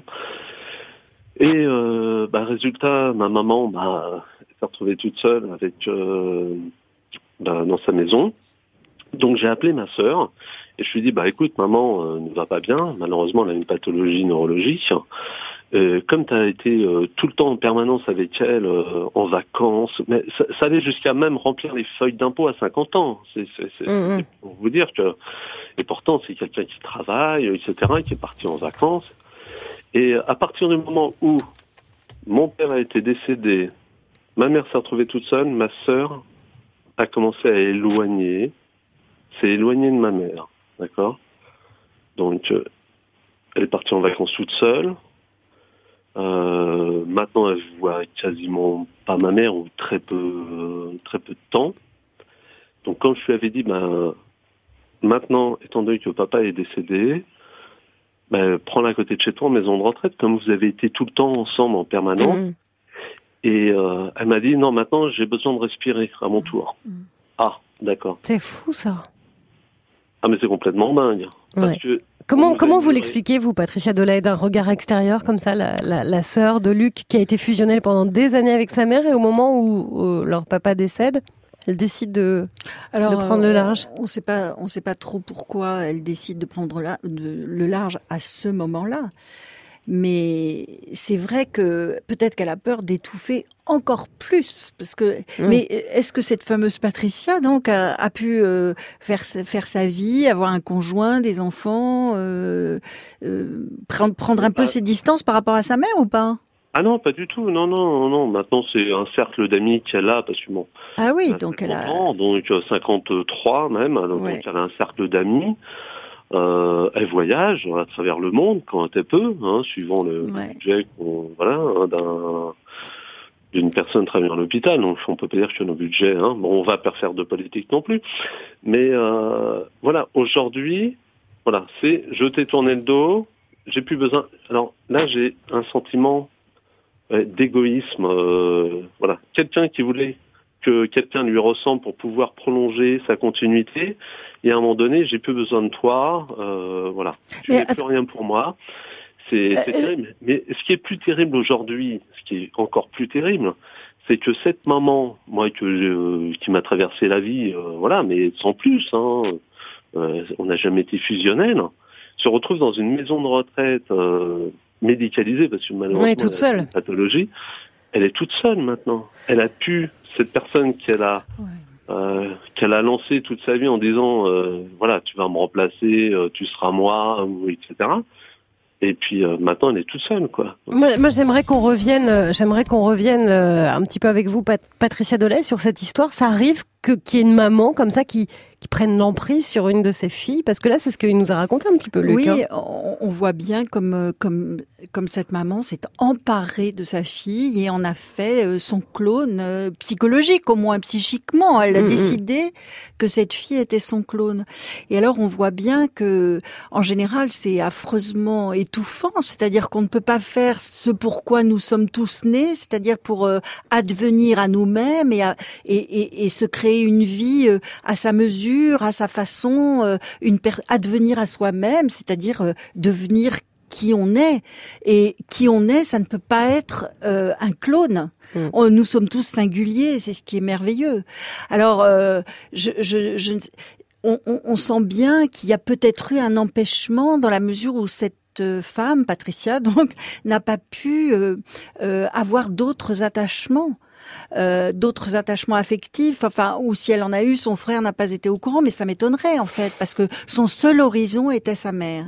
S7: Et euh, bah, résultat, ma maman bah, s'est retrouvée toute seule avec euh, bah, dans sa maison. Donc j'ai appelé ma sœur et je lui ai dit bah écoute maman euh, ne va pas bien, malheureusement elle a une pathologie neurologique. Euh, comme tu as été euh, tout le temps en permanence avec elle, euh, en vacances, mais ça, ça allait jusqu'à même remplir les feuilles d'impôt à cinquante ans. C'est, c'est, c'est,
S2: Mmh.
S7: c'est pour vous dire que, et pourtant c'est quelqu'un qui travaille, et cetera, qui est parti en vacances. Et à partir du moment où mon père a été décédé, ma mère s'est retrouvée toute seule, ma sœur a commencé à éloigner, s'est éloignée de ma mère, d'accord ? Donc, euh, elle est partie en vacances toute seule. Euh, maintenant, elle voit quasiment pas ma mère ou très peu, euh, très peu de temps. Donc, quand je lui avais dit, ben, maintenant, étant donné que papa est décédé, ben, prends-la à côté de chez toi en maison de retraite, comme vous avez été tout le temps ensemble en permanence.
S2: Mmh.
S7: Et euh, elle m'a dit, non, maintenant, j'ai besoin de respirer à mon tour.
S3: Mmh.
S7: Ah, d'accord.
S2: C'est fou ça.
S7: Ah, mais c'est complètement dingue. Parce
S2: Ouais.
S7: que
S2: Comment,
S7: on
S2: comment
S7: nous
S2: vous
S7: a-
S2: l'expliquez, vous, Patricia Delahaye, d'un regard extérieur comme ça, la, la, la sœur de Luc qui a été fusionnelle pendant des années avec sa mère et au moment où, où leur papa décède, elle décide de,
S3: Alors,
S2: de prendre le large?
S3: On ne sait pas, on sait pas trop pourquoi elle décide de prendre la, de, le large à ce moment-là. Mais c'est vrai que peut-être qu'elle a peur d'étouffer encore plus, parce que.
S2: Mm.
S3: Mais est-ce que cette fameuse Patricia donc a, a pu euh, faire faire sa vie, avoir un conjoint, des enfants, euh, euh, prendre prendre un peu
S7: Ah.
S3: ses distances par rapport à sa mère ou pas?
S7: Ah non, pas du tout. Non, non, non, non. Maintenant, c'est un cercle d'amis qu'elle a, parce que bon.
S3: Ah oui,
S7: elle a
S3: donc elle a.
S7: cinquante ans, donc euh, cinquante-trois même. Alors,
S3: Ouais.
S7: Donc elle a un cercle d'amis. Euh, elle voyage à travers le monde quand elle peut, hein, suivant le
S3: Ouais.
S7: budget qu'on, voilà, hein, d'un, d'une personne travaillant à l'hôpital. Donc on peut pas dire que nos budgets, hein, bon, on va pas faire de politique non plus. Mais euh, voilà, aujourd'hui, voilà, c'est je t'ai tourné le dos, j'ai plus besoin. Alors là, j'ai un sentiment ouais, d'égoïsme. Euh, voilà, quelqu'un qui voulait que quelqu'un lui ressemble pour pouvoir prolonger sa continuité. Et à un moment donné, j'ai plus besoin de toi. Euh, voilà, tu n'es plus rien pour moi. C'est, c'est euh, terrible. Mais ce qui est plus terrible aujourd'hui, ce qui est encore plus terrible, c'est que cette maman, moi, que je, qui m'a traversé la vie, euh, voilà, mais sans plus, hein, euh, on n'a jamais été fusionnel, se retrouve dans une maison de retraite euh, médicalisée, parce que malheureusement,
S2: oui, toute
S7: elle a
S2: seule.
S7: une pathologie. Elle est toute seule maintenant. Elle a pu, cette personne qu'elle a, ouais. euh, qu'elle a lancée toute sa vie en disant, euh, voilà, tu vas me remplacer, euh, tu seras moi, ou, et cetera. Et puis euh, maintenant, elle est toute seule, quoi.
S2: Moi, moi j'aimerais qu'on revienne, j'aimerais qu'on revienne euh, un petit peu avec vous, Pat- Patricia Delay, sur cette histoire. Ça arrive que qu'il y ait une maman comme ça qui qui prenne l'emprise sur une de ses filles, parce que là, c'est ce qu'il nous a raconté un petit peu, Luc.
S3: Oui,
S2: hein.
S3: on, on voit bien comme comme comme cette maman s'est emparée de sa fille et en a fait son clone psychologique, au moins psychiquement. Elle a mmh, décidé que cette fille était son clone. Et alors, on voit bien que, en général, c'est affreusement étouffant. C'est-à-dire qu'on ne peut pas faire ce pourquoi nous sommes tous nés, c'est-à-dire pour euh, advenir à nous-mêmes et, à, et, et, et se créer une vie euh, à sa mesure, à sa façon, euh, une per- advenir à soi-même, c'est-à-dire euh, devenir qui on est. Et qui on est, ça ne peut pas être euh, un clone. Mmh. On, nous sommes tous singuliers, c'est ce qui est merveilleux. Alors, euh, je, je, je, on, on, on sent bien qu'il y a peut-être eu un empêchement dans la mesure où cette femme, Patricia, donc, n'a pas pu euh, euh, avoir d'autres attachements. Euh, d'autres attachements affectifs, enfin, ou si elle en a eu, son frère n'a pas été au courant, mais ça m'étonnerait en fait, parce que son seul horizon était sa mère.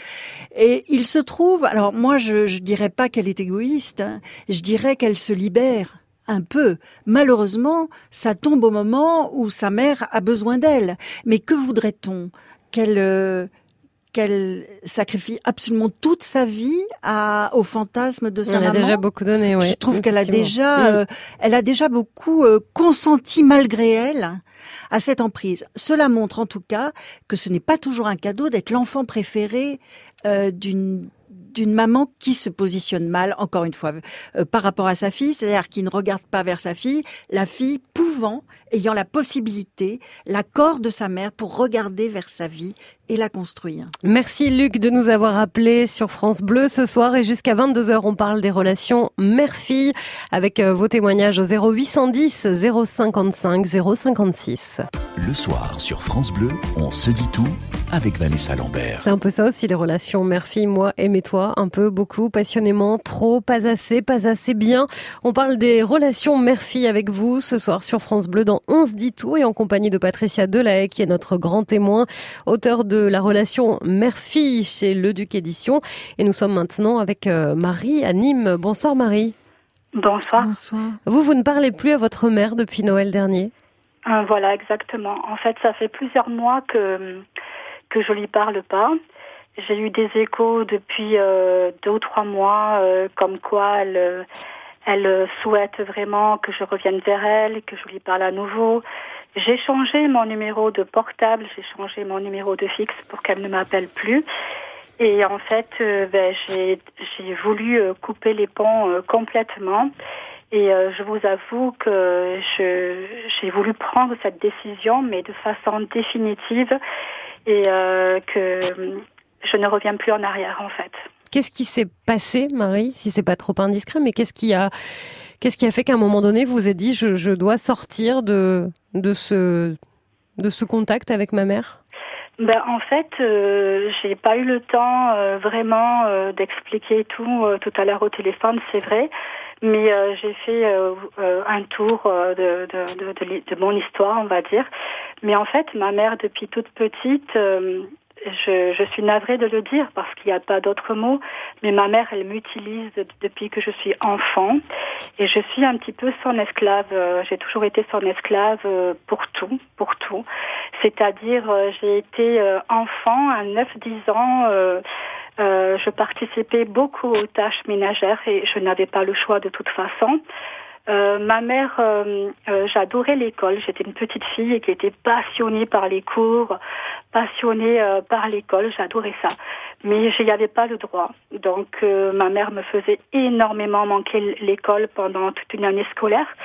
S3: Et il se trouve, alors moi je, je dirais pas qu'elle est égoïste, hein, je dirais qu'elle se libère un peu. Malheureusement, ça tombe au moment où sa mère a besoin d'elle. Mais que voudrait-on ? Qu'elle... Euh, qu'elle sacrifie absolument toute sa vie à, au fantasme de sa
S2: elle
S3: maman.
S2: Elle a déjà beaucoup donné, oui.
S3: Je trouve qu'elle a déjà, euh, elle a déjà beaucoup euh, consenti malgré elle à cette emprise. Cela montre en tout cas que ce n'est pas toujours un cadeau d'être l'enfant préféré euh, d'une d'une maman qui se positionne mal, encore une fois, euh, par rapport à sa fille, c'est-à-dire qui ne regarde pas vers sa fille, la fille pouvant, ayant la possibilité, l'accord de sa mère pour regarder vers sa vie et la construire.
S2: Merci Luc de nous avoir appelés sur France Bleu ce soir et jusqu'à vingt-deux heures, on parle des relations mère-fille avec euh, vos témoignages au zéro huit cent dix zéro cinquante-cinq zéro cinquante-six.
S1: Le soir sur France Bleu, on se dit tout avec Vanessa Lambert.
S2: C'est un peu ça aussi les relations mère-fille, moi, aimez-toi, un peu, beaucoup, passionnément, trop, pas assez, pas assez bien. On parle des relations mère-fille avec vous ce soir sur France Bleu dans On se dit tout et en compagnie de Patricia Delay qui est notre grand témoin, auteur de la relation mère-fille chez Le Duc Édition. Et nous sommes maintenant avec euh, Marie à Nîmes. Bonsoir Marie.
S8: Bonsoir.
S3: Bonsoir.
S2: Vous, vous ne parlez plus à votre mère depuis Noël dernier ?
S8: euh, Voilà, exactement. En fait, ça fait plusieurs mois que, que je lui parle pas. J'ai eu des échos depuis euh, deux ou trois mois, euh, comme quoi elle, elle souhaite vraiment que je revienne vers elle, que je lui parle à nouveau. J'ai changé mon numéro de portable, j'ai changé mon numéro de fixe pour qu'elle ne m'appelle plus. Et en fait, euh, ben, j'ai, j'ai voulu euh, couper les ponts euh, complètement. Et euh, je vous avoue que je, j'ai voulu prendre cette décision, mais de façon définitive, et euh, que je ne reviens plus en arrière, en fait.
S2: Qu'est-ce qui s'est passé, Marie, si c'est pas trop indiscret, mais qu'est-ce qui a, qu'est-ce qui a fait qu'à un moment donné, vous vous êtes dit, je, je dois sortir de, de ce, de ce contact avec ma mère?
S8: Ben, en fait, euh, j'ai pas eu le temps euh, vraiment euh, d'expliquer tout euh, tout à l'heure au téléphone, c'est vrai, mais euh, j'ai fait euh, euh, un tour euh, de, de, de, de, de mon histoire, on va dire. Mais en fait, ma mère, depuis toute petite, euh, je, je suis navrée de le dire parce qu'il n'y a pas d'autre mot, mais ma mère, elle m'utilise de, depuis que je suis enfant et je suis un petit peu son esclave. Euh, j'ai toujours été son esclave euh, pour tout, pour tout. C'est-à-dire, euh, j'ai été euh, enfant à neuf dix ans, euh, euh, je participais beaucoup aux tâches ménagères et je n'avais pas le choix de toute façon. Euh, ma mère, euh, euh, j'adorais l'école. J'étais une petite fille qui était passionnée par les cours, passionnée euh, par l'école. J'adorais ça. Mais je n'y avais pas le droit. Donc, euh, ma mère me faisait énormément manquer l'école pendant toute une année scolaire.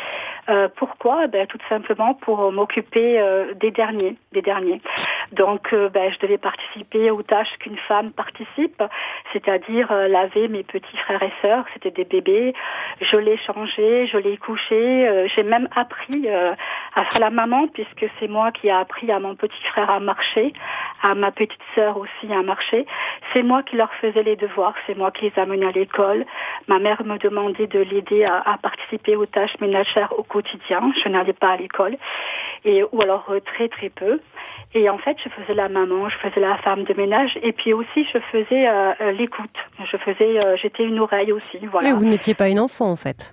S8: Euh, pourquoi? Ben, tout simplement pour m'occuper euh, des derniers, des derniers. Donc, euh, ben, je devais participer aux tâches qu'une femme participe, c'est-à-dire euh, laver mes petits frères et sœurs. C'était des bébés. Je les changeais, je les couchais. Euh, j'ai même appris euh, à faire la maman, puisque c'est moi qui ai appris à mon petit frère à marcher, à ma petite sœur aussi à marcher. C'est moi qui leur faisais les devoirs, c'est moi qui les amenais à l'école. Ma mère me demandait de l'aider à, à participer aux tâches ménagères au quotidien. Je n'allais pas à l'école, et ou alors euh, très très peu. Et en fait, je faisais la maman, je faisais la femme de ménage, et puis aussi je faisais euh, euh, l'écoute. Je faisais, euh, j'étais une oreille aussi. Voilà.
S2: Mais vous n'étiez pas une enfant en fait.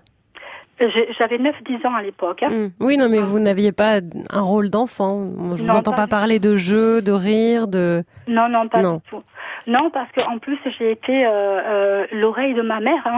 S8: J'avais neuf dix ans à l'époque. Hein.
S2: Mmh. Oui, non, mais vous n'aviez pas un rôle d'enfant. Je vous non, entends pas, pas parler de jeu, de rire, de...
S8: Non, non, pas
S2: non.
S8: du tout. Non, parce qu'en plus, j'ai été euh, euh, l'oreille de ma mère. Hein.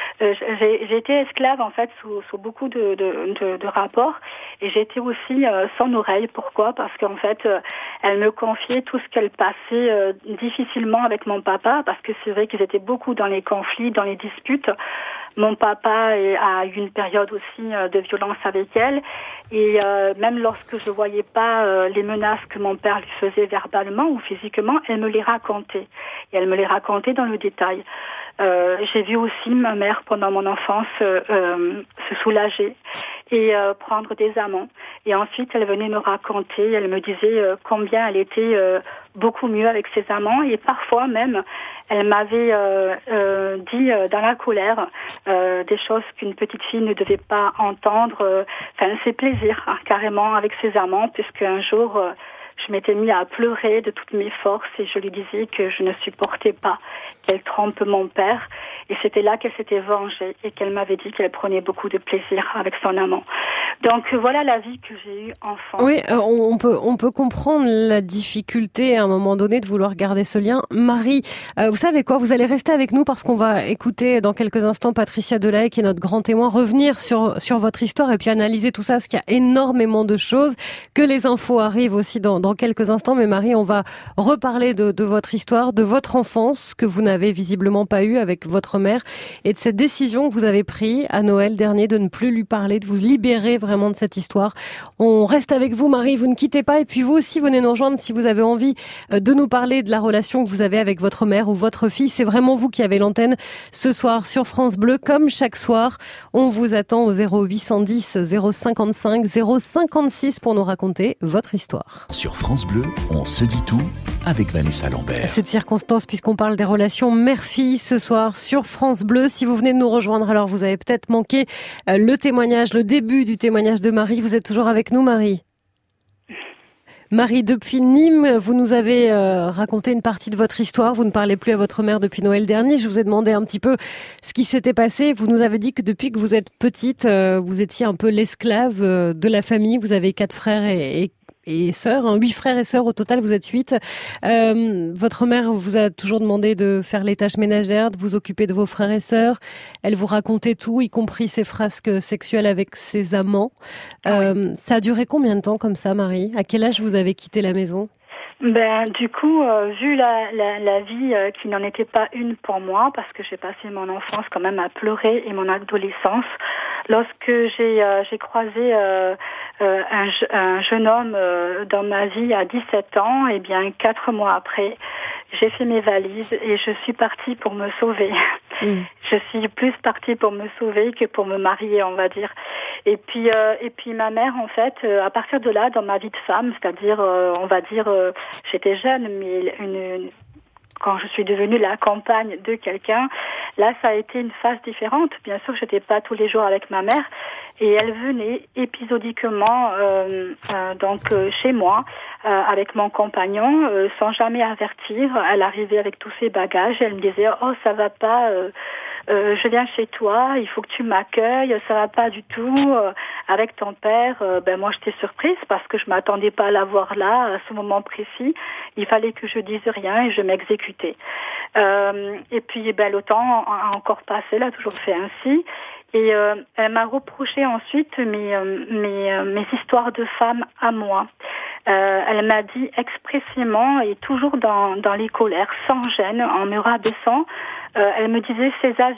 S8: J'ai, j'ai été esclave, en fait, sous, sous beaucoup de, de, de, de rapports. Et j'ai été aussi euh, sans oreille. Pourquoi? Parce qu'en fait, euh, elle me confiait tout ce qu'elle passait euh, difficilement avec mon papa, parce que c'est vrai qu'ils étaient beaucoup dans les conflits, dans les disputes. Mon papa a eu une période aussi de violence avec elle, et euh, même lorsque je voyais pas euh, les menaces que mon père lui faisait verbalement ou physiquement, elle me les racontait. Et elle me les racontait dans le détail. Euh, j'ai vu aussi ma mère pendant mon enfance euh, euh, se soulager et euh, prendre des amants. Et ensuite, elle venait me raconter, elle me disait euh, combien elle était euh, beaucoup mieux avec ses amants, et parfois même, elle m'avait euh, euh, dit euh, dans la colère euh, des choses qu'une petite fille ne devait pas entendre, euh, enfin ses plaisirs hein, carrément avec ses amants, puisque un jour euh, je m'étais mis à pleurer de toutes mes forces et je lui disais que je ne supportais pas qu'elle trompe mon père. Et c'était là qu'elle s'était vengée et qu'elle m'avait dit qu'elle prenait beaucoup de plaisir avec son amant. Donc voilà la vie que j'ai eue enfant.
S2: Oui, euh, on peut on peut comprendre la difficulté à un moment donné de vouloir garder ce lien. Marie, euh, vous savez quoi, vous allez rester avec nous parce qu'on va écouter dans quelques instants Patricia Delahaye, qui est notre grand témoin, revenir sur sur votre histoire et puis analyser tout ça, parce qu'il y a énormément de choses, que les infos arrivent aussi dans dans quelques instants. Mais Marie, on va reparler de de votre histoire, de votre enfance que vous n'avez visiblement pas eue avec votre mère, et de cette décision que vous avez prise à Noël dernier de ne plus lui parler, de vous libérer vraiment de cette histoire. On reste avec vous, Marie, vous ne quittez pas, et puis vous aussi, venez nous rejoindre si vous avez envie de nous parler de la relation que vous avez avec votre mère ou votre fille. C'est vraiment vous qui avez l'antenne ce soir sur France Bleu, comme chaque soir. On vous attend au zéro huit cent dix zéro cinquante-cinq zéro cinquante-six pour nous raconter votre histoire.
S1: Sur France Bleu, on se dit tout avec Vanessa Lambert.
S2: Cette circonstance, puisqu'on parle des relations mère-fille ce soir sur France Bleu. Si vous venez de nous rejoindre, alors vous avez peut-être manqué le témoignage, le début du témoignage de Marie. Vous êtes toujours avec nous, Marie? Marie, depuis Nîmes, vous nous avez euh, raconté une partie de votre histoire. Vous ne parlez plus à votre mère depuis Noël dernier. Je vous ai demandé un petit peu ce qui s'était passé. Vous nous avez dit que depuis que vous êtes petite, euh, vous étiez un peu l'esclave euh, de la famille. Vous avez quatre frères et, et et sœurs, hein, huit frères et sœurs au total, vous êtes huit. Euh, votre mère vous a toujours demandé de faire les tâches ménagères, de vous occuper de vos frères et sœurs. Elle vous racontait tout, y compris ses frasques sexuelles avec ses amants. Euh, oui. Ça a duré combien de temps comme ça, Marie? À quel âge vous avez quitté la maison?
S8: Ben, du coup, euh, vu la, la, la vie euh, qui n'en était pas une pour moi, parce que j'ai passé mon enfance quand même à pleurer et mon adolescence, lorsque j'ai euh, j'ai croisé euh, euh, un, un jeune homme euh, dans ma vie à dix-sept ans, et bien quatre mois après, j'ai fait mes valises et je suis partie pour me sauver. Mmh. Je suis plus partie pour me sauver que pour me marier, on va dire. Et puis, euh, et puis ma mère, en fait, euh, à partir de là, dans ma vie de femme, c'est-à-dire, euh, on va dire, euh, j'étais jeune, mais une, une, quand je suis devenue la compagne de quelqu'un, là, ça a été une phase différente. Bien sûr, j'étais pas tous les jours avec ma mère, et elle venait épisodiquement, euh, euh, donc euh, chez moi, euh, avec mon compagnon, euh, sans jamais avertir. Elle arrivait avec tous ses bagages, et elle me disait, oh, ça va pas. Euh, Euh, je viens chez toi, il faut que tu m'accueilles, ça va pas du tout. Euh, avec ton père, euh, ben moi j'étais surprise parce que je m'attendais pas à la voir là, à ce moment précis. Il fallait que je dise rien et je m'exécutais. Euh, et puis ben le temps a encore passé, elle a toujours fait ainsi. Et euh, elle m'a reproché ensuite mes, euh, mes, euh, mes histoires de femmes à moi. Euh, elle m'a dit expressément et toujours dans, dans les colères, sans gêne, en me rabaissant, euh, elle me disait ses avis,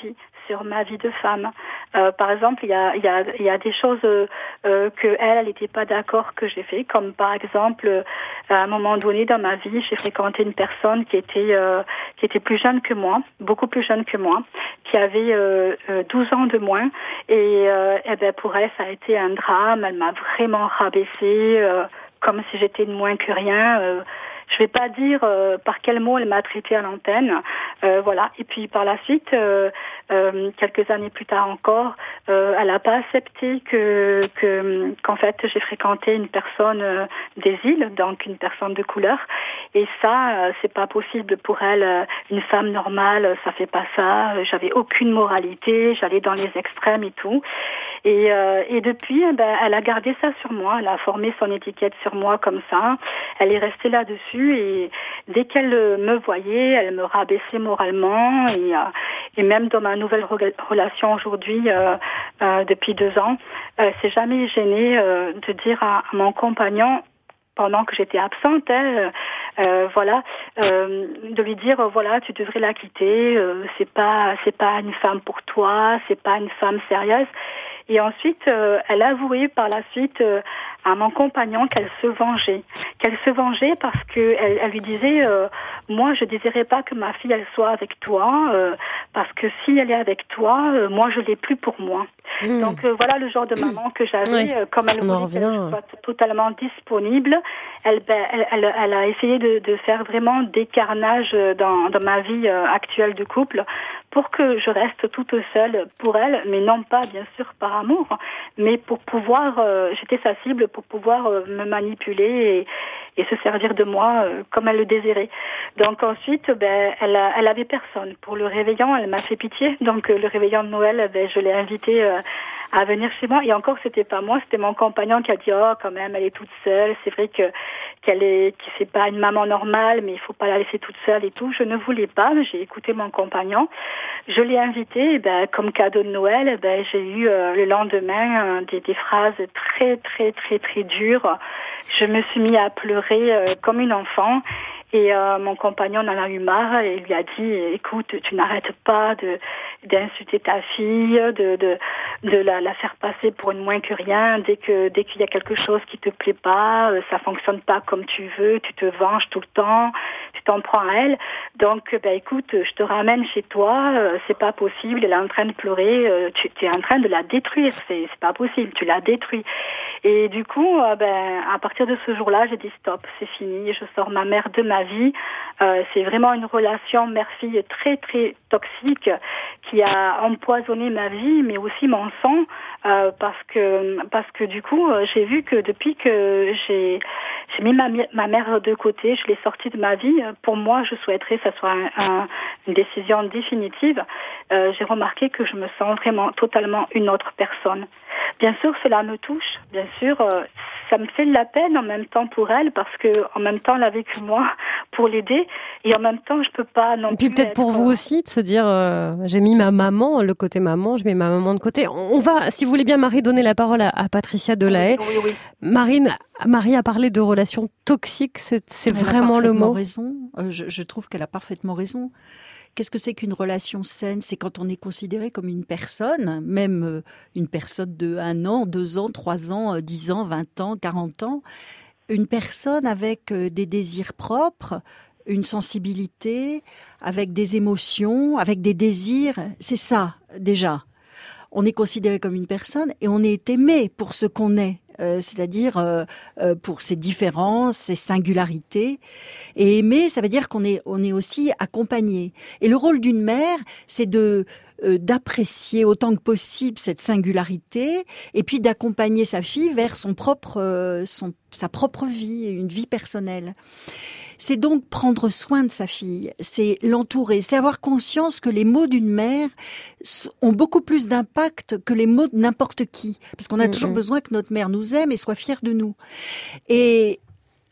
S8: sur ma vie de femme. Euh, par exemple, il y a, il y a, il y a des choses euh, euh, que elle, elle n'était pas d'accord que j'ai fait, comme par exemple, euh, à un moment donné dans ma vie, j'ai fréquenté une personne qui était euh, qui était plus jeune que moi, beaucoup plus jeune que moi, qui avait euh, euh, douze ans de moins, et, euh, et ben pour elle, ça a été un drame. Elle m'a vraiment rabaissée, euh, comme si j'étais de moins que rien. Euh, Je vais pas dire euh, par quel mot elle m'a traité à l'antenne, euh, voilà. Et puis par la suite, euh, euh, quelques années plus tard encore, euh, elle n'a pas accepté que que qu'en fait j'ai fréquenté une personne euh, des îles, donc une personne de couleur. Et ça, euh, c'est pas possible pour elle. Euh, une femme normale, ça fait pas ça. J'avais aucune moralité, j'allais dans les extrêmes et tout. Et, euh, et depuis, ben, elle a gardé ça sur moi. Elle a formé son étiquette sur moi comme ça. Elle est restée là-dessus et dès qu'elle me voyait, elle me rabaissait moralement. Et, euh, et même dans ma nouvelle re- relation aujourd'hui, euh, euh, depuis deux ans, elle s'est jamais gênée euh, de dire à, à mon compagnon, pendant que j'étais absente, hein, euh, voilà, euh, de lui dire, voilà, tu devrais la quitter. Euh, c'est pas, c'est pas une femme pour toi. C'est pas une femme sérieuse. Et ensuite, euh, elle a avoué par la suite euh, à mon compagnon qu'elle se vengeait. Qu'elle se vengeait parce que elle, elle lui disait, euh, moi, je désirais pas que ma fille, elle soit avec toi, euh, parce que si elle est avec toi, euh, moi, je l'ai plus pour moi. Mmh. Donc, euh, voilà le genre de maman que j'avais. Oui. Euh, comme elle voulait qu'elle soit totalement disponible, elle, ben, elle, elle, elle a essayé de, de faire vraiment des carnages dans, dans ma vie euh, actuelle de couple pour que je reste toute seule pour elle, mais non pas, bien sûr, par amour, mais pour pouvoir, euh, j'étais sa cible pour pouvoir euh, me manipuler et, et se servir de moi euh, comme elle le désirait. Donc ensuite, ben, elle, a, elle avait personne. Pour le réveillon, elle m'a fait pitié. Donc euh, le réveillon de Noël, ben, je l'ai invitée euh, à venir chez moi. Et encore, c'était pas moi, c'était mon compagnon qui a dit, oh, quand même, elle est toute seule. C'est vrai que qu'elle est, que c'est pas une maman normale, mais il faut pas la laisser toute seule et tout. Je ne voulais pas, mais j'ai écouté mon compagnon. Je l'ai invitée, et ben, comme cadeau de Noël, et ben, j'ai eu euh, le lendemain euh, des, des phrases très, très, très, très dures. Je me suis mis à pleurer euh, comme une enfant. Et euh, mon compagnon en a eu marre et lui a dit, écoute, tu n'arrêtes pas de d'insulter ta fille, de de de la, la faire passer pour une moins que rien. Dès que dès qu'il y a quelque chose qui te plaît pas, euh, ça fonctionne pas comme tu veux, tu te venges tout le temps, tu t'en prends à elle. Donc, ben écoute, je te ramène chez toi, euh, c'est pas possible. Elle est en train de pleurer, euh, tu, tu es en train de la détruire, c'est c'est pas possible, tu la détruis. Et du coup, euh, ben à partir de ce jour-là, j'ai dit stop, c'est fini, je sors ma mère de ma vie. Euh, c'est vraiment une relation mère-fille très très toxique qui a empoisonné ma vie, mais aussi mon sang, euh, parce que parce que du coup, j'ai vu que depuis que j'ai j'ai mis ma, ma mère de côté, je l'ai sortie de ma vie. Pour moi, je souhaiterais que ça soit un, un, une décision définitive. Euh, j'ai remarqué que je me sens vraiment totalement une autre personne. Bien sûr, cela me touche. Bien sûr, euh, ça me fait de la peine en même temps pour elle, parce que en même temps, elle a vécu moi pour l'aider, et en même temps, je peux pas non plus.
S2: Et puis peut-être
S8: être...
S2: pour vous aussi de se dire, euh, j'ai mis ma maman, le côté maman, je mets ma maman de côté. On va, si vous voulez bien, Marie, donner la parole à, à Patricia Delahaye.
S8: Oui, oui, oui.
S2: Marine, Marie a parlé de relations toxiques. C'est, c'est vraiment le mot.
S3: Raison. Euh, je, je trouve qu'elle a parfaitement raison. Qu'est-ce que c'est qu'une relation saine ? C'est quand on est considéré comme une personne, même une personne de un an, deux ans, trois ans, dix ans, vingt ans, quarante ans, une personne avec des désirs propres, une sensibilité, avec des émotions, avec des désirs. C'est ça, déjà. On est considéré comme une personne et on est aimé pour ce qu'on est. Euh, c'est-à-dire euh, euh, pour ses différences, ses singularités. Et aimer, ça veut dire qu'on est, on est aussi accompagné. Et le rôle d'une mère, c'est de euh, d'apprécier autant que possible cette singularité, et puis d'accompagner sa fille vers son propre, euh, son, sa propre vie, une vie personnelle. C'est donc prendre soin de sa fille, c'est l'entourer, c'est avoir conscience que les mots d'une mère ont beaucoup plus d'impact que les mots de n'importe qui. Parce qu'on a mmh, toujours mmh. besoin que notre mère nous aime et soit fière de nous. Et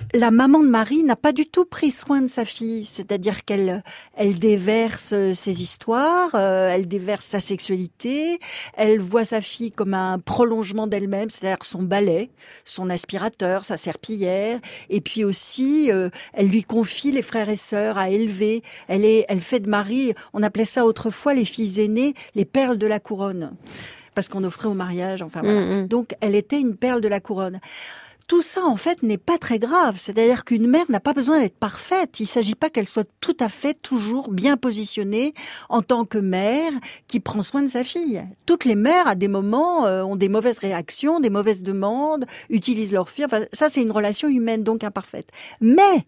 S3: la maman de Marie n'a pas du tout pris soin de sa fille, c'est-à-dire qu'elle elle déverse ses histoires, euh, elle déverse sa sexualité, elle voit sa fille comme un prolongement d'elle-même, c'est-à-dire son balai, son aspirateur, sa serpillière, et puis aussi euh, elle lui confie les frères et sœurs à élever. Elle est, elle fait de Marie, on appelait ça autrefois les filles aînées, les perles de la couronne, parce qu'on offrait au mariage. Enfin voilà. Mmh, mmh. Donc elle était une perle de la couronne. Tout ça, en fait, n'est pas très grave. C'est-à-dire qu'une mère n'a pas besoin d'être parfaite. Il ne s'agit pas qu'elle soit tout à fait toujours bien positionnée en tant que mère qui prend soin de sa fille. Toutes les mères, à des moments, euh, ont des mauvaises réactions, des mauvaises demandes, utilisent leur fille. Enfin, ça, c'est une relation humaine, donc imparfaite. Mais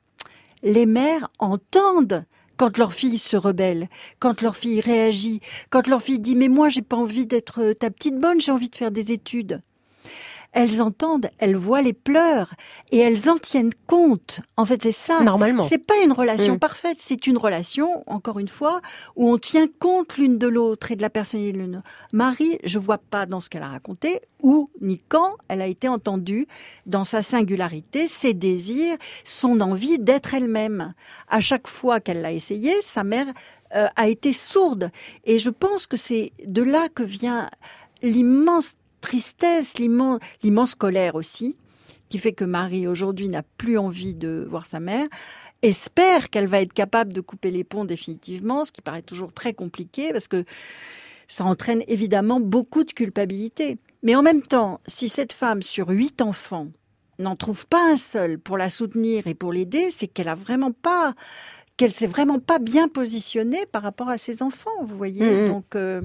S3: les mères entendent quand leur fille se rebelle, quand leur fille réagit, quand leur fille dit « mais moi, j'ai pas envie d'être ta petite bonne, j'ai envie de faire des études ». Elles entendent, elles voient les pleurs et elles en tiennent compte. En fait, c'est ça.
S2: Normalement.
S3: C'est pas une relation
S2: mmh.
S3: parfaite, c'est une relation, encore une fois, où on tient compte l'une de l'autre et de la personnalité de l'une. Marie, je vois pas dans ce qu'elle a raconté où ni quand elle a été entendue dans sa singularité, ses désirs, son envie d'être elle-même. À chaque fois qu'elle l'a essayé, sa mère euh, a été sourde. Et je pense que c'est de là que vient l'immense tristesse, l'immense, l'immense colère aussi, qui fait que Marie aujourd'hui n'a plus envie de voir sa mère, espère qu'elle va être capable de couper les ponts définitivement, ce qui paraît toujours très compliqué parce que ça entraîne évidemment beaucoup de culpabilité. Mais en même temps, si cette femme sur huit enfants n'en trouve pas un seul pour la soutenir et pour l'aider, c'est qu'elle a vraiment pas, qu'elle s'est vraiment pas bien positionnée par rapport à ses enfants, vous voyez. Mmh. Donc, euh,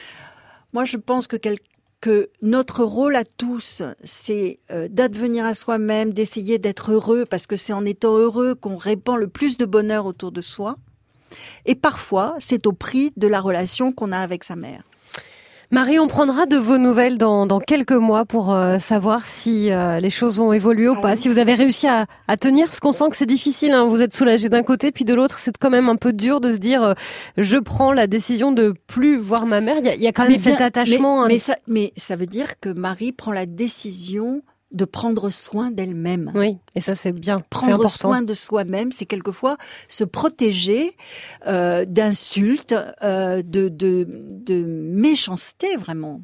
S3: moi, je pense que quelqu'un que notre rôle à tous, c'est euh, d'advenir à soi-même, d'essayer d'être heureux, parce que c'est en étant heureux qu'on répand le plus de bonheur autour de soi. Et parfois, c'est au prix de la relation qu'on a avec sa mère.
S2: Marie, on prendra de vos nouvelles dans, dans quelques mois pour euh, savoir si euh, les choses ont évolué ou pas, si vous avez réussi à, à tenir, parce qu'on sent que c'est difficile, hein, vous êtes soulagé d'un côté, puis de l'autre, c'est quand même un peu dur de se dire euh, je prends la décision de plus voir ma mère. Il y a, il y a quand même mais cet bien, attachement.
S3: Mais, hein. mais, ça, mais ça veut dire que Marie prend la décision de prendre soin d'elle-même.
S2: Oui, et ça c'est bien,
S3: prendre
S2: c'est important.
S3: soin de soi-même, c'est quelquefois se protéger euh, d'insultes, euh, de, de, de méchanceté vraiment.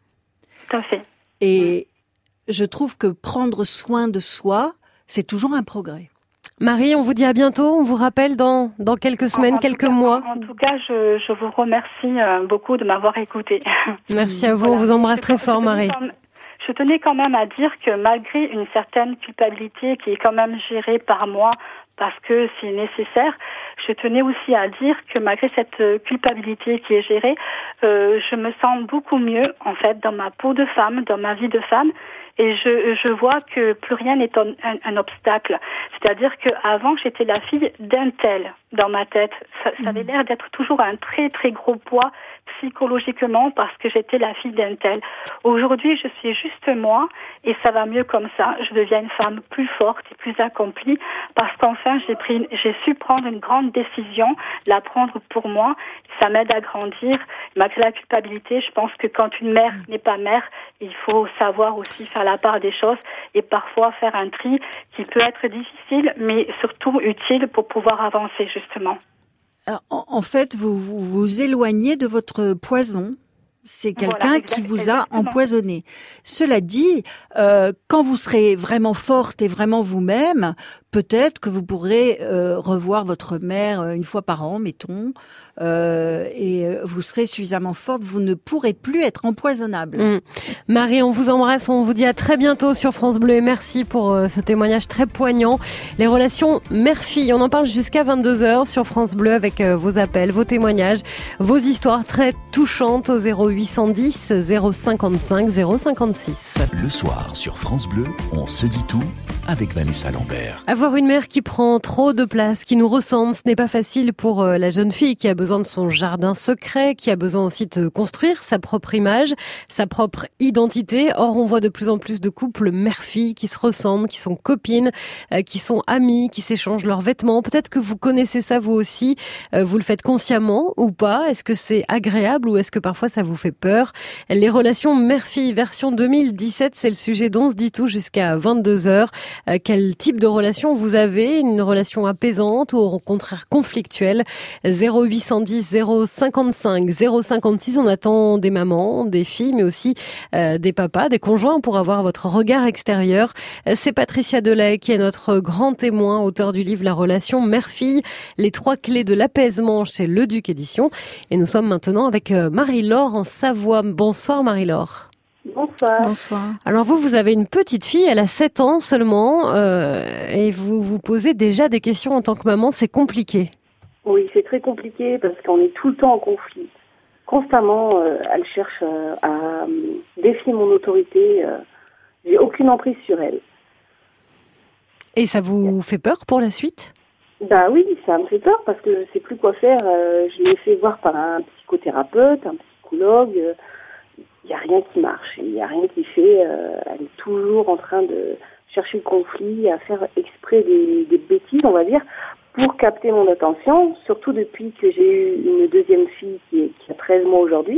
S8: Tout à fait.
S3: Et je trouve que prendre soin de soi, c'est toujours un progrès.
S2: Marie, on vous dit à bientôt, on vous rappelle dans, dans quelques semaines,
S8: en, en
S2: quelques
S8: cas,
S2: mois.
S8: En, en tout cas, je, je vous remercie beaucoup de m'avoir écouté.
S2: Merci à vous, voilà. On vous embrasse très fort, Marie.
S8: Je tenais quand même à dire que malgré une certaine culpabilité qui est quand même gérée par moi parce que c'est nécessaire, je tenais aussi à dire que malgré cette culpabilité qui est gérée, euh, je me sens beaucoup mieux en fait dans ma peau de femme, dans ma vie de femme. Et je, je vois que plus rien n'est un, un, un obstacle. C'est-à-dire qu'avant, j'étais la fille d'un tel dans ma tête. Ça, ça avait l'air d'être toujours un très très gros poids psychologiquement parce que j'étais la fille d'un tel. Aujourd'hui, je suis juste moi et ça va mieux comme ça. Je deviens une femme plus forte et plus accomplie parce qu'enfin, j'ai pris, j'ai su prendre une grande décision, la prendre pour moi. Ça m'aide à grandir. Malgré la culpabilité, je pense que quand une mère n'est pas mère, il faut savoir aussi faire la part des choses et parfois faire un tri qui peut être difficile, mais surtout utile pour pouvoir avancer justement.
S3: En, en fait, vous, vous vous éloignez de votre poison. C'est quelqu'un voilà, exact, qui vous exactement. a empoisonné. Cela dit, euh, quand vous serez vraiment forte et vraiment vous-même, peut-être que vous pourrez euh, revoir votre mère une fois par an, mettons, euh, et vous serez suffisamment forte, vous ne pourrez plus être empoisonnable.
S2: Mmh. Marie, on vous embrasse, on vous dit à très bientôt sur France Bleu et merci pour euh, ce témoignage très poignant. Les relations mère-fille, on en parle jusqu'à vingt-deux heures sur France Bleu avec euh, vos appels, vos témoignages, vos histoires très touchantes au zéro huit cent dix zéro cinquante-cinq zéro cinquante-six.
S1: Le soir sur France Bleu, on se dit tout avec Vanessa Lambert.
S2: Avoir une mère qui prend trop de place, qui nous ressemble, ce n'est pas facile pour euh, la jeune fille qui a besoin de son jardin secret, qui a besoin aussi de construire sa propre image, sa propre identité. Or, on voit de plus en plus de couples mère-fille qui se ressemblent, qui sont copines, euh, qui sont amies, qui s'échangent leurs vêtements. Peut-être que vous connaissez ça vous aussi. Euh, vous le faites consciemment ou pas? Est-ce que c'est agréable ou est-ce que parfois ça vous fait peur? Les relations mère-fille version deux mille dix-sept, c'est le sujet dont on se dit tout jusqu'à vingt-deux heures. Euh, quel type de relation vous avez? Une relation apaisante ou au contraire conflictuelle? zéro huit cent dix zéro cinquante-cinq zéro cinquante-six. On attend des mamans, des filles, mais aussi euh, des papas, des conjoints pour avoir votre regard extérieur. C'est Patricia Delay qui est notre grand témoin, auteur du livre La relation mère-fille, les trois clés de l'apaisement chez Le Duc Édition. Et nous sommes maintenant avec Marie-Laure en Savoie. Bonsoir Marie-Laure.
S5: Bonsoir.
S3: Bonsoir.
S2: Alors vous, vous avez une petite fille, elle a sept ans seulement, euh, et vous vous posez déjà des questions en tant que maman, c'est compliqué.
S5: Oui, c'est très compliqué parce qu'on est tout le temps en conflit. Constamment, euh, elle cherche euh, à euh, défier mon autorité. Euh, j'ai aucune emprise sur elle.
S2: Et ça vous fait peur pour la suite?
S5: Bah oui, ça me fait peur parce que je sais plus quoi faire. Euh, je l'ai fait voir par un psychothérapeute, un psychologue. Il n'y a rien qui marche, il n'y a rien qui fait. Euh, elle est toujours en train de chercher le conflit, à faire exprès des, des bêtises, on va dire, pour capter mon attention, surtout depuis que j'ai eu une deuxième fille qui, est, qui a treize mois aujourd'hui.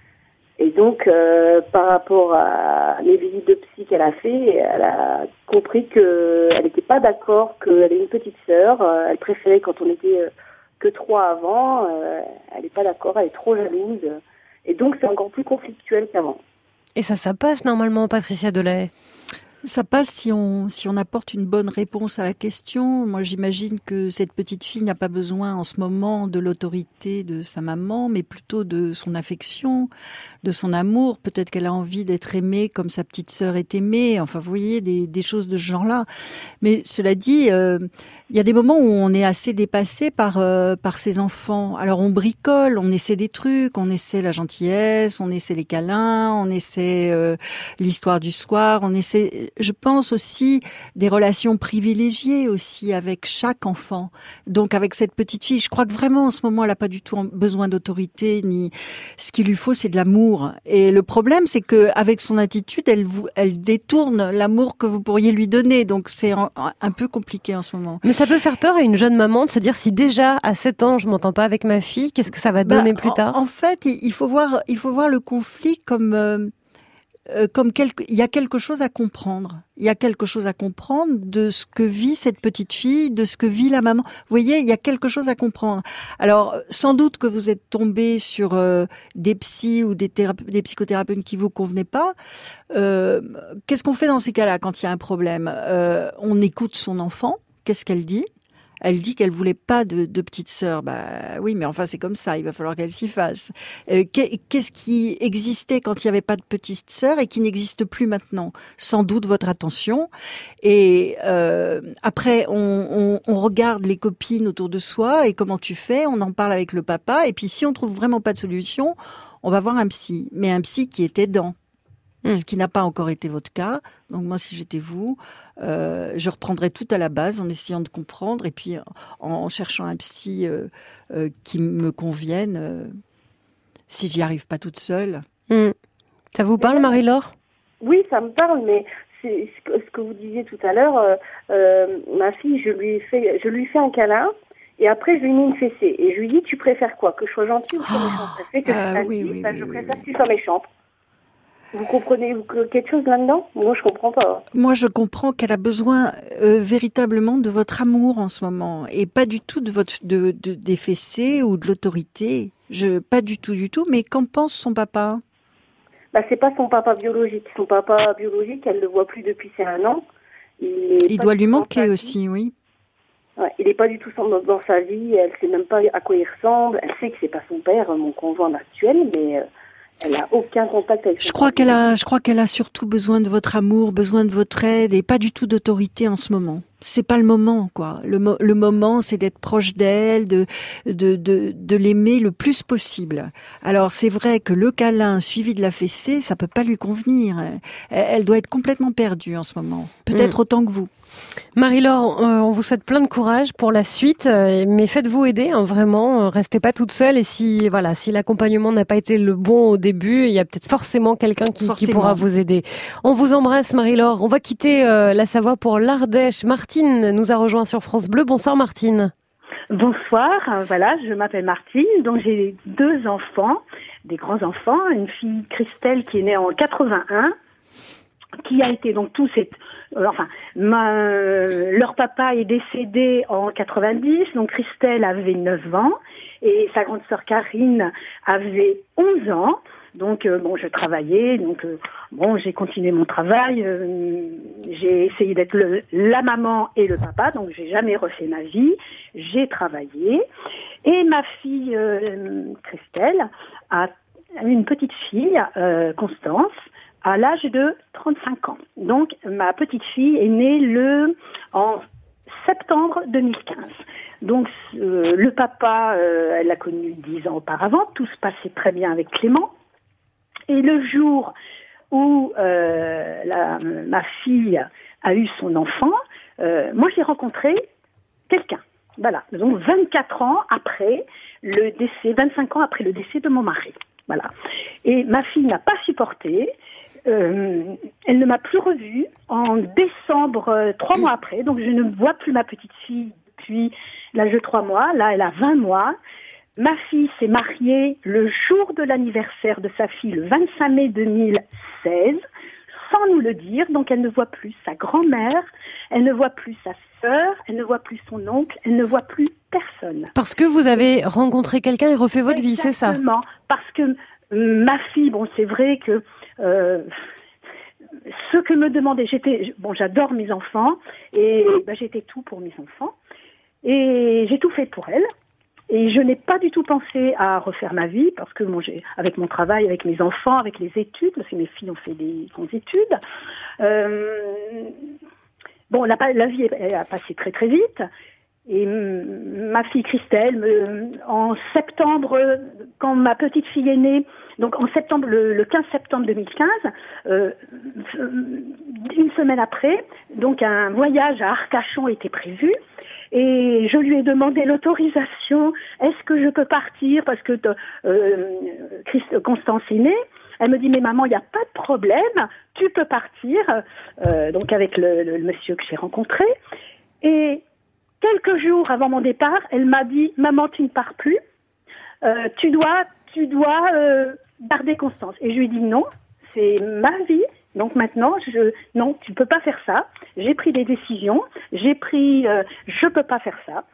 S5: Et donc, euh, par rapport à les visites de psy qu'elle a fait, elle a compris qu'elle n'était pas d'accord, qu'elle ait une petite sœur. Euh, elle préférait quand on était euh, que trois avant. Euh, elle n'est pas d'accord, elle est trop jalouse. Et donc, c'est encore plus conflictuel qu'avant.
S2: Et ça, ça passe normalement, Patricia Delay?
S3: Ça passe si on si on apporte une bonne réponse à la question. Moi, j'imagine que cette petite fille n'a pas besoin en ce moment de l'autorité de sa maman, mais plutôt de son affection, de son amour. Peut-être qu'elle a envie d'être aimée comme sa petite sœur est aimée. Enfin, vous voyez, des, des choses de ce genre-là. Mais cela dit, euh, il y a des moments où on est assez dépassé par euh, par ses enfants. Alors, on bricole, on essaie des trucs, on essaie la gentillesse, on essaie les câlins, on essaie euh, l'histoire du soir, on essaie... Je pense aussi des relations privilégiées aussi avec chaque enfant. Donc avec cette petite fille, je crois que vraiment en ce moment elle n'a pas du tout besoin d'autorité, ni ce qu'il lui faut c'est de l'amour. Et le problème c'est que avec son attitude, elle vous, elle détourne l'amour que vous pourriez lui donner. Donc c'est un, un peu compliqué en ce moment.
S2: Mais ça peut faire peur à une jeune maman de se dire si déjà à sept ans je m'entends pas avec ma fille, qu'est-ce que ça va donner
S3: bah,
S2: plus tard?
S3: En, en fait, il faut voir, il faut voir le conflit comme euh, Euh, comme quelque, il y a quelque chose à comprendre. Il y a quelque chose à comprendre de ce que vit cette petite fille, de ce que vit la maman. Vous voyez, il y a quelque chose à comprendre. Alors, sans doute que vous êtes tombé sur euh, des psys ou des, thérape- des psychothérapeutes qui vous convenaient pas. Euh, qu'est-ce qu'on fait dans ces cas-là quand il y a un problème? euh, On écoute son enfant. Qu'est-ce qu'elle dit? Elle dit qu'elle voulait pas de, de petite sœur. Bah oui, mais enfin c'est comme ça. Il va falloir qu'elle s'y fasse. Euh, qu'est-ce qui existait quand il n'y avait pas de petite sœur et qui n'existe plus maintenant? Sans doute votre attention. Et euh, après, on, on, on regarde les copines autour de soi et comment tu fais. On en parle avec le papa. Et puis si on trouve vraiment pas de solution, on va voir un psy. Mais un psy qui est aidant. Mmh. Ce qui n'a pas encore été votre cas. Donc moi, si j'étais vous, euh, je reprendrais tout à la base en essayant de comprendre et puis en, en cherchant un psy euh, euh, qui me convienne euh, si j'y arrive pas toute seule.
S2: Mmh. Ça vous parle, Marie-Laure?
S5: Oui, ça me parle, mais c'est ce que, ce que vous disiez tout à l'heure. Euh, euh, ma fille, je lui fais, je lui fais un câlin. Et après, je lui mets une fessée. Et je lui dis, tu préfères quoi? Que je sois gentille ou que je sois méchante? Ça fait que
S3: euh,
S5: je,
S3: oui,
S5: dis,
S3: oui,
S5: ben,
S3: oui,
S5: je
S3: oui,
S5: préfère
S3: oui.
S5: que tu sois méchante. Vous comprenez quelque chose là-dedans? Moi, je comprends pas.
S3: Moi, je comprends qu'elle a besoin euh, véritablement de votre amour en ce moment et pas du tout de votre de, de des fessées ou de l'autorité. Je pas du tout, du tout. Mais qu'en pense son papa?
S5: Bah, c'est pas son papa biologique. Son papa biologique, elle le voit plus depuis ses un an. Il,
S3: Il doit lui manquer aussi, oui.
S5: Ouais, il n'est pas du tout dans, dans sa vie. Elle sait même pas à quoi il ressemble. Elle sait que c'est pas son père, mon conjoint actuel, mais. Euh, Elle n'a aucun contact avec.
S3: Je crois qu'elle a, je crois qu'elle a surtout besoin de votre amour, besoin de votre aide et pas du tout d'autorité en ce moment. C'est pas le moment, quoi. Le, mo- le moment, c'est d'être proche d'elle, de, de, de, de l'aimer le plus possible. Alors, c'est vrai que le câlin suivi de la fessée, ça peut pas lui convenir. Elle, elle doit être complètement perdue en ce moment. Peut-être mmh. autant que vous.
S2: Marie-Laure, euh, on vous souhaite plein de courage pour la suite, euh, mais faites-vous aider, hein, vraiment, euh, restez pas toute seule et si voilà, si l'accompagnement n'a pas été le bon au début, il y a peut-être forcément quelqu'un qui, qui pourra vous aider. On vous embrasse Marie-Laure, on va quitter euh, la Savoie pour l'Ardèche. Martine nous a rejoint sur France Bleu. Bonsoir Martine.
S9: Bonsoir, voilà, je m'appelle Martine, donc j'ai deux enfants, des grands enfants, une fille Christelle qui est née en quatre-vingt-un, qui a été donc tous cette euh, enfin, ma, euh, leur papa est décédé en quatre-vingt-dix, donc Christelle avait neuf ans et sa grande sœur Karine avait onze ans. Donc euh, bon, je travaillais, donc euh, bon, j'ai continué mon travail, euh, j'ai essayé d'être le, la maman et le papa, donc j'ai jamais refait ma vie, j'ai travaillé et ma fille euh, Christelle a une petite fille, euh, Constance, à l'âge de trente-cinq ans. Donc ma petite fille est née le en septembre deux mille quinze. Donc euh, le papa, euh, elle l'a connu dix ans auparavant, tout se passait très bien avec Clément. Et le jour où euh, la, ma fille a eu son enfant, euh, moi j'ai rencontré quelqu'un. Voilà, donc vingt-quatre ans après le décès, vingt-cinq ans après le décès de mon mari. Voilà. Et ma fille n'a pas supporté. Euh, elle ne m'a plus revue en décembre, euh, trois mois après. Donc je ne vois plus ma petite fille depuis l'âge de trois mois. Là, elle a vingt mois. Ma fille s'est mariée le jour de l'anniversaire de sa fille, le vingt-cinq mai deux mille seize, sans nous le dire. Donc elle ne voit plus sa grand-mère, elle ne voit plus sa sœur, elle ne voit plus son oncle, elle ne voit plus personne.
S2: Parce que vous avez rencontré quelqu'un et refait votre vie, c'est ça?
S9: Exactement, parce que ma fille, bon, c'est vrai que euh, ce que me demandait, j'étais, bon, j'adore mes enfants et ben, j'étais tout pour mes enfants et j'ai tout fait pour elle. Et je n'ai pas du tout pensé à refaire ma vie parce que bon, j'ai, avec mon travail, avec mes enfants, avec les études, parce que mes filles ont fait des grandes études. Euh, bon, la, la vie elle a passé très très vite. Et ma fille Christelle, me, en septembre, quand ma petite fille est née, donc en septembre, le, le quinze septembre deux mille quinze, euh, une semaine après, donc un voyage à Arcachon était prévu. Et je lui ai demandé l'autorisation. Est-ce que je peux partir parce que euh, Christ, Constance est née. Elle me dit mais maman, il n'y a pas de problème, tu peux partir. Euh, donc avec le, le, le monsieur que j'ai rencontré. Et quelques jours avant mon départ, elle m'a dit maman, tu ne pars plus. Euh, tu dois, tu dois euh, garder Constance. Et je lui ai dit non, c'est ma vie. Donc maintenant, je non, tu peux pas faire ça. J'ai pris des décisions. J'ai pris, euh, je peux pas faire ça.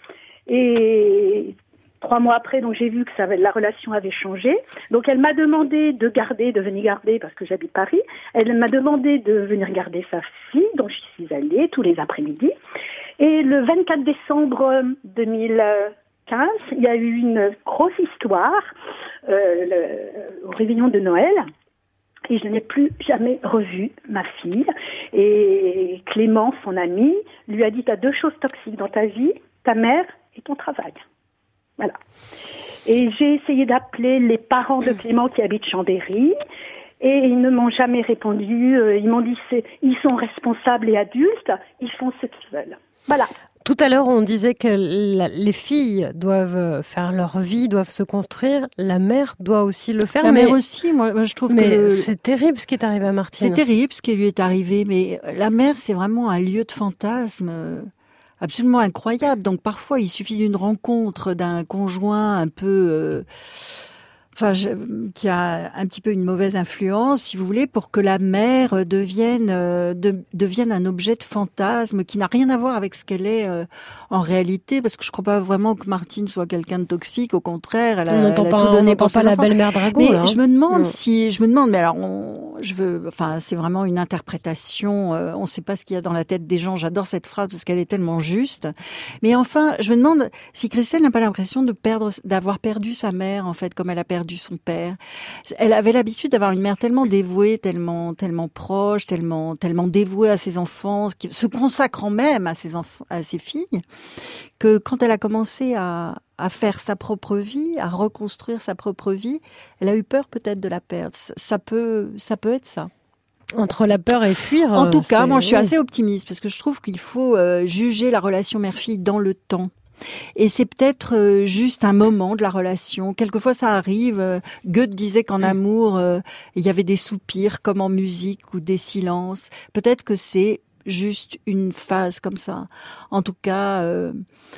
S9: Et trois mois après, donc j'ai vu que ça avait, la relation avait changé. Donc elle m'a demandé de garder, de venir garder parce que j'habite Paris. Elle m'a demandé de venir garder sa fille, donc j'y suis allée tous les après-midi. Et le vingt-quatre décembre deux mille quinze, il y a eu une grosse histoire euh, le, au réveillon de Noël. Et je n'ai plus jamais revu ma fille. Et Clément, son ami, lui a dit « T'as deux choses toxiques dans ta vie, ta mère et ton travail. » Voilà. Et j'ai essayé d'appeler les parents de Clément qui habitent Chambéry. Et ils ne m'ont jamais répondu. Ils m'ont dit c'est, ils sont responsables et adultes, ils font ce qu'ils veulent. Voilà.
S2: Tout à l'heure, on disait que la, les filles doivent faire leur vie, doivent se construire. La mère doit aussi le faire.
S3: La
S2: mais,
S3: mère aussi, moi, moi je trouve
S2: mais
S3: que... Le...
S2: c'est terrible ce qui est arrivé à Martine.
S3: C'est terrible ce qui lui est arrivé, mais la mère, c'est vraiment un lieu de fantasme absolument incroyable. Donc parfois, il suffit d'une rencontre d'un conjoint un peu... Euh, Enfin, je, qui a un petit peu une mauvaise influence, si vous voulez, pour que la mère devienne euh, de, devienne un objet de fantasme qui n'a rien à voir avec ce qu'elle est euh, en réalité. Parce que je crois pas vraiment que Martine soit quelqu'un de toxique. Au contraire, elle a,
S2: on n'entend
S3: elle a
S2: pas,
S3: tout donné pour
S2: pas
S3: ses
S2: la
S3: enfants.
S2: belle-mère dragon.
S3: Mais
S2: là, hein.
S3: je me demande
S2: non.
S3: si, je me demande, mais alors, on, je veux, enfin, c'est vraiment une interprétation. Euh, on ne sait pas ce qu'il y a dans la tête des gens. J'adore cette phrase parce qu'elle est tellement juste. Mais enfin, je me demande si Christelle n'a pas l'impression de perdre, d'avoir perdu sa mère en fait, comme elle a perdu son père. Elle avait l'habitude d'avoir une mère tellement dévouée, tellement, tellement proche, tellement, tellement dévouée à ses enfants, qui, se consacrant même à ses enfants, à ses filles, que quand elle a commencé à, à faire sa propre vie, à reconstruire sa propre vie, elle a eu peur peut-être de la perdre. Ça peut, ça peut être ça.
S2: Entre la peur et fuir.
S3: En tout cas, moi, je suis
S2: oui.
S3: assez optimiste parce que je trouve qu'il faut euh, juger la relation mère-fille dans le temps. Et c'est peut-être euh, juste un moment de la relation. Quelquefois, ça arrive. Euh, Goethe disait qu'en amour, euh, il y avait des soupirs comme en musique ou des silences. Peut-être que c'est juste une phase comme ça. En tout cas, euh,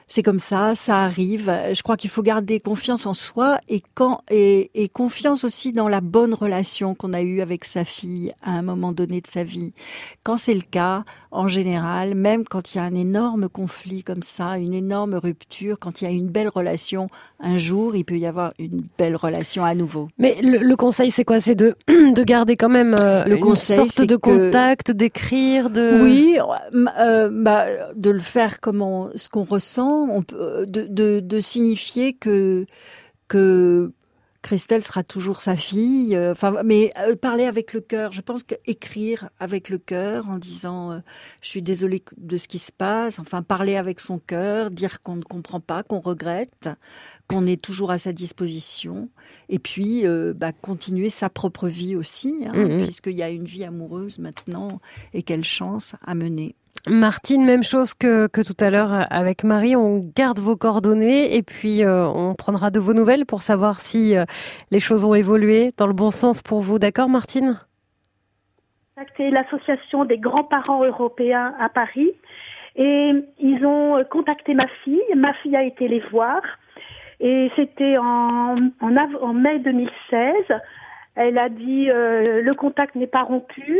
S3: c'est comme ça, ça arrive. Je crois qu'il faut garder confiance en soi et quand et, et confiance aussi dans la bonne relation qu'on a eue avec sa fille à un moment donné de sa vie. Quand c'est le cas, en général, même quand il y a un énorme conflit comme ça, une énorme rupture, quand il y a une belle relation, un jour, il peut y avoir une belle relation à nouveau.
S2: Mais le, le conseil, c'est quoi? C'est de de garder quand même euh,
S3: le
S2: une
S3: conseil,
S2: sorte de
S3: que...
S2: contact, d'écrire, de
S3: oui, euh, bah, de le faire comme on, ce qu'on ressent. On peut, de, de, de signifier que que Christelle sera toujours sa fille. Euh, enfin, mais euh, parler avec le cœur. Je pense qu'écrire avec le cœur en disant euh, je suis désolée de ce qui se passe. Enfin, parler avec son cœur, dire qu'on ne comprend pas, qu'on regrette, qu'on est toujours à sa disposition. Et puis, euh, bah, continuer sa propre vie aussi, hein, mmh. puisqu'il y a une vie amoureuse maintenant. Et quelle chance à mener.
S2: Martine, même chose que, que tout à l'heure avec Marie, on garde vos coordonnées et puis euh, on prendra de vos nouvelles pour savoir si euh, les choses ont évolué dans le bon sens pour vous. D'accord, Martine?
S9: C'est l'association des grands-parents européens à Paris et ils ont contacté ma fille. Ma fille a été les voir et c'était en, en, av- en mai deux mille seize. Elle a dit euh, le contact n'est pas rompu,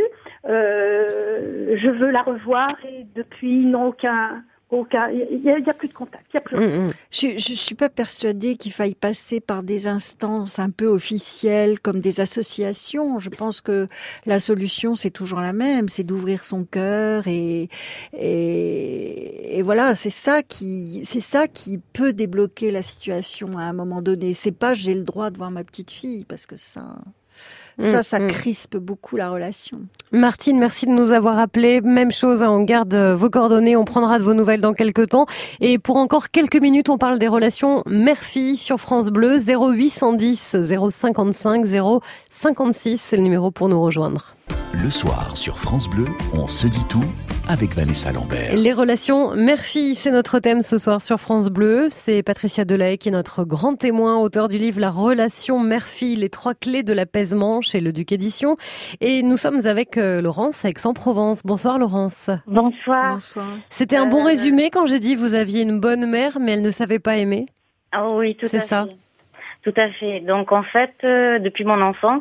S9: euh, je veux la revoir et depuis ils n'ont aucun, aucun, il y, y a plus de contact, il y a plus.
S3: Mmh, mmh. Je, je suis pas persuadée qu'il faille passer par des instances un peu officielles comme des associations. Je pense que la solution c'est toujours la même, c'est d'ouvrir son cœur et et, et voilà, c'est ça qui c'est ça qui peut débloquer la situation à un moment donné. C'est pas j'ai le droit de voir ma petite fille parce que ça. Ça, ça crispe beaucoup la relation.
S2: Martine, merci de nous avoir appelés. Même chose, hein, on garde vos coordonnées, on prendra de vos nouvelles dans quelques temps. Et pour encore quelques minutes, on parle des relations mère-fille sur France Bleu. zéro huit cent dix, zéro cinquante-cinq, zéro cinquante-six, c'est le numéro pour nous rejoindre.
S1: Le soir sur France Bleu, on se dit tout avec Vanessa Lambert.
S2: Les relations mère-fille, c'est notre thème ce soir sur France Bleu. C'est Patricia Delahaye qui est notre grand témoin, auteur du livre La relation mère-fille, les trois clés de l'apaisement chez Le Duc Édition. Et nous sommes avec euh, Laurence à Aix-en-Provence. Bonsoir Laurence.
S10: Bonsoir.
S3: Bonsoir.
S2: C'était un bon euh... résumé quand j'ai dit vous aviez une bonne mère mais elle ne savait pas aimer.
S10: Ah oui, tout
S2: c'est
S10: à
S2: ça.
S10: fait. Tout à fait. Donc en fait, euh, depuis mon enfance,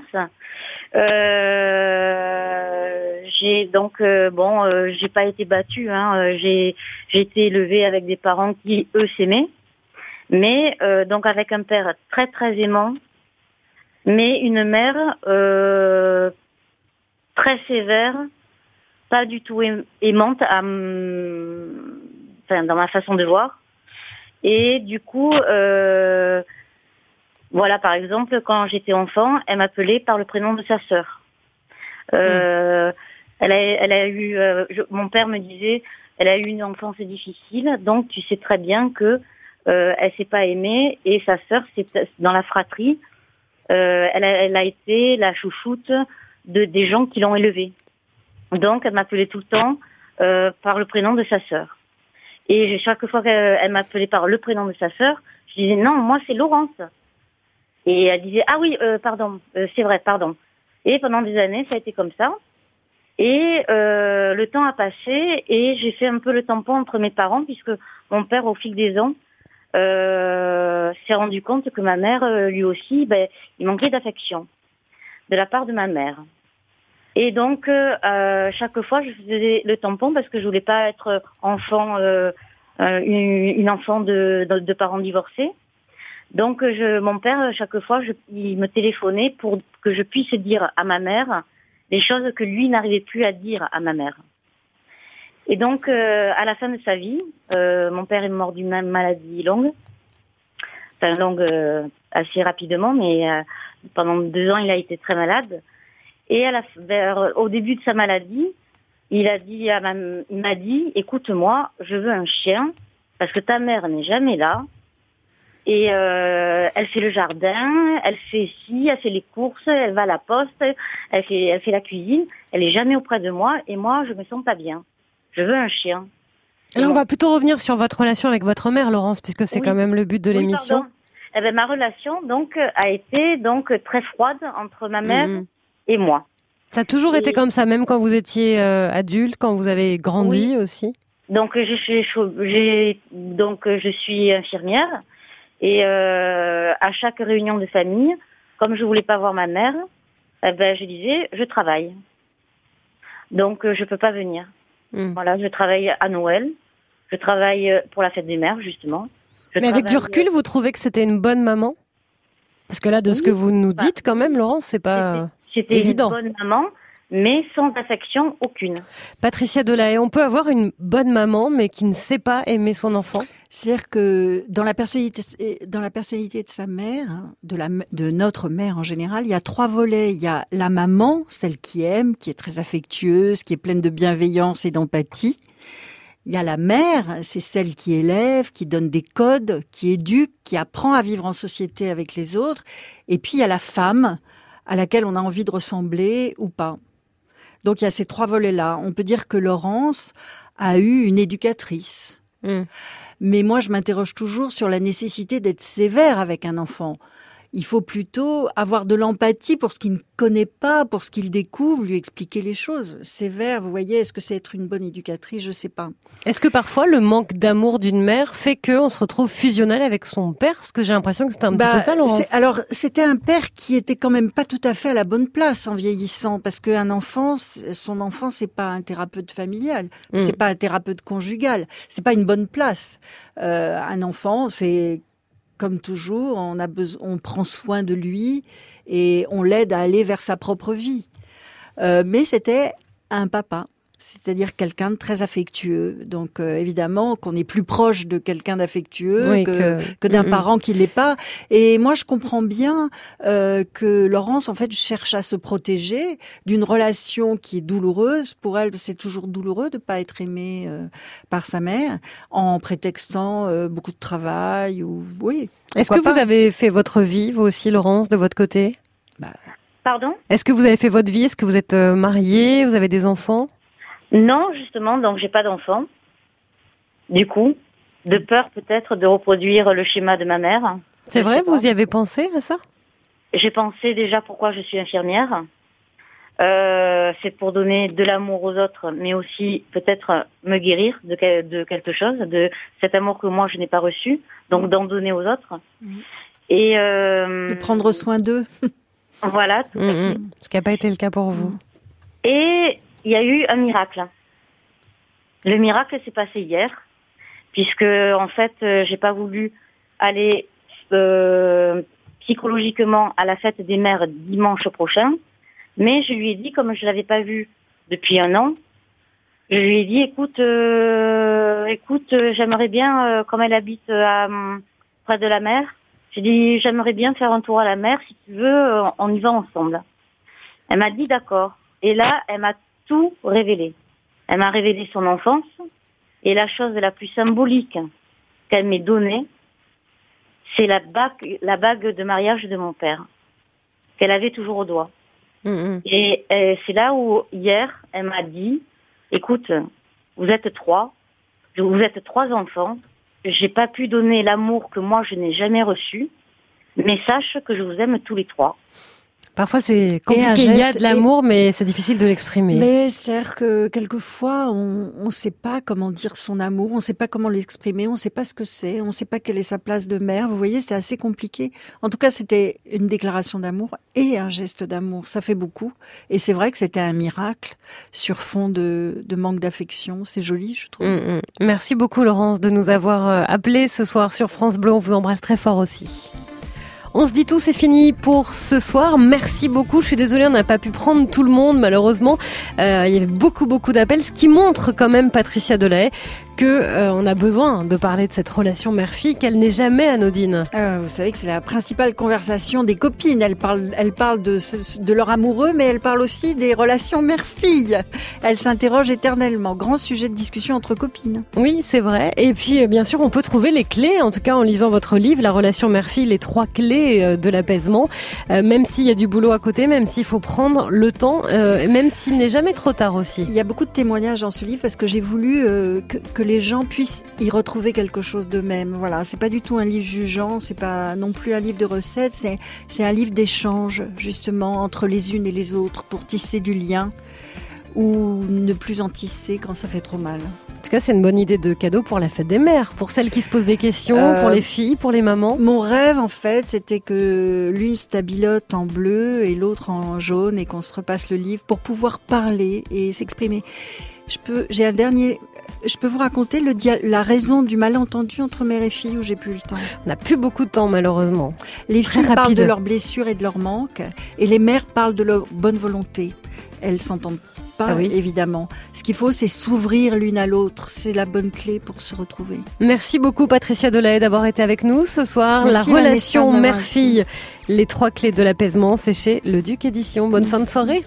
S10: euh, j'ai donc euh, bon, euh, j'ai pas été battue. Hein, j'ai j'ai été élevée avec des parents qui eux s'aimaient, mais euh, donc avec un père très très aimant, mais une mère euh, très sévère, pas du tout aimante, à, enfin dans ma façon de voir, et du coup. Euh, Voilà, par exemple, quand j'étais enfant, elle m'appelait par le prénom de sa sœur. Euh, mmh. Elle a, elle a eu, euh, je, mon père me disait, elle a eu une enfance difficile, donc tu sais très bien que euh, elle s'est pas aimée et sa sœur, c'est dans la fratrie, euh, elle, a, elle a été la chouchoute de des gens qui l'ont élevée. Donc, elle m'appelait tout le temps euh, par le prénom de sa sœur. Et chaque fois qu'elle elle m'appelait par le prénom de sa sœur, je disais non, moi c'est Laurence. Et elle disait ah oui euh, pardon euh, c'est vrai pardon. Et pendant des années ça a été comme ça. Et euh, le temps a passé et j'ai fait un peu le tampon entre mes parents puisque mon père au fil des ans euh, s'est rendu compte que ma mère euh, lui aussi ben il manquait d'affection de la part de ma mère. Et donc euh, chaque fois je faisais le tampon parce que je voulais pas être enfant euh, une, une enfant de, de, de parents divorcés. Donc, je, mon père, chaque fois, je, il me téléphonait pour que je puisse dire à ma mère les choses que lui n'arrivait plus à dire à ma mère. Et donc, euh, à la fin de sa vie, euh, mon père est mort d'une maladie longue, enfin longue euh, assez rapidement, mais euh, pendant deux ans, il a été très malade. Et à la, vers, au début de sa maladie, il a dit à ma, il m'a dit, écoute-moi, je veux un chien parce que ta mère n'est jamais là. Et euh, elle fait le jardin, elle fait ci, elle fait les courses, elle va à la poste, elle fait, elle fait la cuisine. Elle est jamais auprès de moi et moi, je me sens pas bien. Je veux un chien.
S2: Alors, on va plutôt revenir sur votre relation avec votre mère, Laurence, puisque c'est oui. quand même le but de
S10: oui,
S2: l'émission.
S10: Pardon. Eh ben, ma relation donc a été donc très froide entre ma mère mmh. et moi.
S2: Ça a toujours
S10: et...
S2: été comme ça, même quand vous étiez euh, adulte, quand vous avez grandi
S10: oui.
S2: aussi.
S10: Donc je suis, j'ai, donc je suis infirmière et euh, à chaque réunion de famille, comme je voulais pas voir ma mère, eh ben je disais je travaille. Donc euh, je peux pas venir. Mmh. Voilà, je travaille à Noël, je travaille pour la fête des mères justement. Je
S2: Mais avec du recul, vous trouvez que c'était une bonne maman? Parce que là, de oui, ce que vous nous dites, quand même, Laurence, c'est pas
S10: c'était, c'était
S2: évident.
S10: C'était une bonne maman, mais sans affection aucune.
S2: Patricia Delahaye, on peut avoir une bonne maman, mais qui ne sait pas aimer son enfant?
S3: C'est-à-dire que dans la personnalité, dans la personnalité de sa mère, de, la, de notre mère en général, il y a trois volets. Il y a la maman, celle qui aime, qui est très affectueuse, qui est pleine de bienveillance et d'empathie. Il y a la mère, c'est celle qui élève, qui donne des codes, qui éduque, qui apprend à vivre en société avec les autres. Et puis il y a la femme, à laquelle on a envie de ressembler ou pas. Donc il y a ces trois volets-là. On peut dire que Laurence a eu une éducatrice. Mmh. Mais moi, je m'interroge toujours sur la nécessité d'être sévère avec un enfant. Il faut plutôt avoir de l'empathie pour ce qu'il ne connaît pas, pour ce qu'il découvre, lui expliquer les choses. Sévère, vous voyez, est-ce que c'est être une bonne éducatrice? Je sais pas.
S2: Est-ce que parfois le manque d'amour d'une mère fait qu'on se retrouve fusionnel avec son père? Parce que j'ai l'impression que c'était un bah, petit peu ça, Laurence.
S3: C'est, alors, c'était un père qui était quand même pas tout à fait à la bonne place en vieillissant, parce qu'un enfant, son enfant, c'est pas un thérapeute familial, mmh. c'est pas un thérapeute conjugal, c'est pas une bonne place. Euh, un enfant, c'est comme toujours, on a besoin, on prend soin de lui et on l'aide à aller vers sa propre vie. Euh, mais c'était un papa, c'est-à-dire quelqu'un de très affectueux. Donc euh, évidemment qu'on est plus proche de quelqu'un d'affectueux oui, que, que... que d'un mmh, parent qui l'est pas. Et moi je comprends bien euh, que Laurence en fait cherche à se protéger d'une relation qui est douloureuse pour elle. C'est toujours douloureux de pas être aimée euh, par sa mère en prétextant euh, beaucoup de travail ou oui.
S2: Est-ce que pas. Vous avez fait votre vie vous aussi, Laurence, de votre côté?
S3: Bah...
S10: Pardon?
S2: Est-ce que vous avez fait votre vie? Est-ce que vous êtes euh, mariée? Vous avez des enfants?
S10: Non, justement, donc j'ai pas d'enfant. Du coup, de peur peut-être de reproduire le schéma de ma mère.
S2: C'est vrai, vous y avez pensé à ça?
S10: J'ai pensé déjà pourquoi je suis infirmière. Euh, c'est pour donner de l'amour aux autres, mais aussi peut-être me guérir de, que, de quelque chose, de cet amour que moi je n'ai pas reçu, donc d'en donner aux autres. Mmh. Et euh,
S3: de prendre soin d'eux.
S10: Voilà. Tout
S2: mmh, mmh. Ce qui n'a pas été le cas pour vous.
S10: Et il y a eu un miracle. Le miracle s'est passé hier, puisque en fait, euh, j'ai pas voulu aller euh, psychologiquement à la fête des mères dimanche prochain, mais je lui ai dit, comme je l'avais pas vue depuis un an, je lui ai dit, écoute, euh, écoute, euh, j'aimerais bien, euh, comme elle habite à, près de la mer, j'ai dit, j'aimerais bien faire un tour à la mer, si tu veux, euh, on y va ensemble. Elle m'a dit d'accord. Et là, elle m'a tout révélé. Elle m'a révélé son enfance et la chose la plus symbolique qu'elle m'ait donnée, c'est la bague, la bague de mariage de mon père qu'elle avait toujours au doigt. Mmh. Et, et c'est là où hier elle m'a dit, écoute, vous êtes trois, vous êtes trois enfants, j'ai pas pu donner l'amour que moi je n'ai jamais reçu, mais sache que je vous aime tous les trois.
S2: Parfois, c'est compliqué. Il y a de l'amour, et... mais c'est difficile de l'exprimer.
S3: Mais c'est-à-dire que quelquefois, on ne sait pas comment dire son amour, on ne sait pas comment l'exprimer, on ne sait pas ce que c'est, on ne sait pas quelle est sa place de mère. Vous voyez, c'est assez compliqué. En tout cas, c'était une déclaration d'amour et un geste d'amour. Ça fait beaucoup. Et c'est vrai que c'était un miracle sur fond de, de manque d'affection. C'est joli, je trouve.
S2: Mmh, mmh. Merci beaucoup, Laurence, de nous avoir appelés ce soir sur France Bleu. On vous embrasse très fort aussi. On se dit tout, c'est fini pour ce soir. Merci beaucoup. Je suis désolée, on n'a pas pu prendre tout le monde, malheureusement. Euh, il y avait beaucoup, beaucoup d'appels, ce qui montre quand même, Patricia Delahaye, que euh, on a besoin de parler de cette relation mère-fille, qu'elle n'est jamais anodine.
S3: Euh, vous savez que c'est la principale conversation des copines. Elles parlent, elles parlent de, de leur amoureux, mais elles parlent aussi des relations mère-fille. Elles s'interrogent éternellement. Grand sujet de discussion entre copines.
S2: Oui, c'est vrai. Et puis, bien sûr, on peut trouver les clés, en tout cas en lisant votre livre, La relation mère-fille, les trois clés de l'apaisement. Euh, même s'il y a du boulot à côté, même s'il faut prendre le temps, euh, même s'il n'est jamais trop tard aussi.
S3: Il y a beaucoup de témoignages dans ce livre parce que j'ai voulu euh, que, que les gens puissent y retrouver quelque chose d'eux-mêmes. Voilà, c'est pas du tout un livre jugeant, c'est pas non plus un livre de recettes, c'est c'est un livre d'échange justement entre les unes et les autres pour tisser du lien ou ne plus en tisser quand ça fait trop mal.
S2: tout cas, c'est une bonne idée de cadeau pour la fête des mères, pour celles qui se posent des questions,
S3: Euh,
S2: pour les filles, pour les mamans.
S3: Mon rêve, en fait, c'était que l'une stabilote en bleu et l'autre en jaune et qu'on se repasse le livre pour pouvoir parler et s'exprimer. Je peux, j'ai un dernier, je peux vous raconter le dia- la raison du malentendu entre mère et fille où j'ai plus le temps.
S2: On n'a plus beaucoup de temps, malheureusement.
S3: Les
S2: Très
S3: filles parlent
S2: rapide.
S3: de leurs blessures et de leurs manques et les mères parlent de leur bonne volonté. Elles s'entendent pas,
S2: Ah oui.
S3: évidemment. Ce qu'il faut, c'est s'ouvrir l'une à l'autre. C'est la bonne clé pour se retrouver.
S2: Merci beaucoup Patricia Delahaye d'avoir été avec nous ce soir.
S3: Merci,
S2: la
S3: Vanessa,
S2: relation
S3: de m'avoir
S2: mère-fille, les trois clés de l'apaisement, c'est chez Le Duc Édition. Bonne fin de soirée.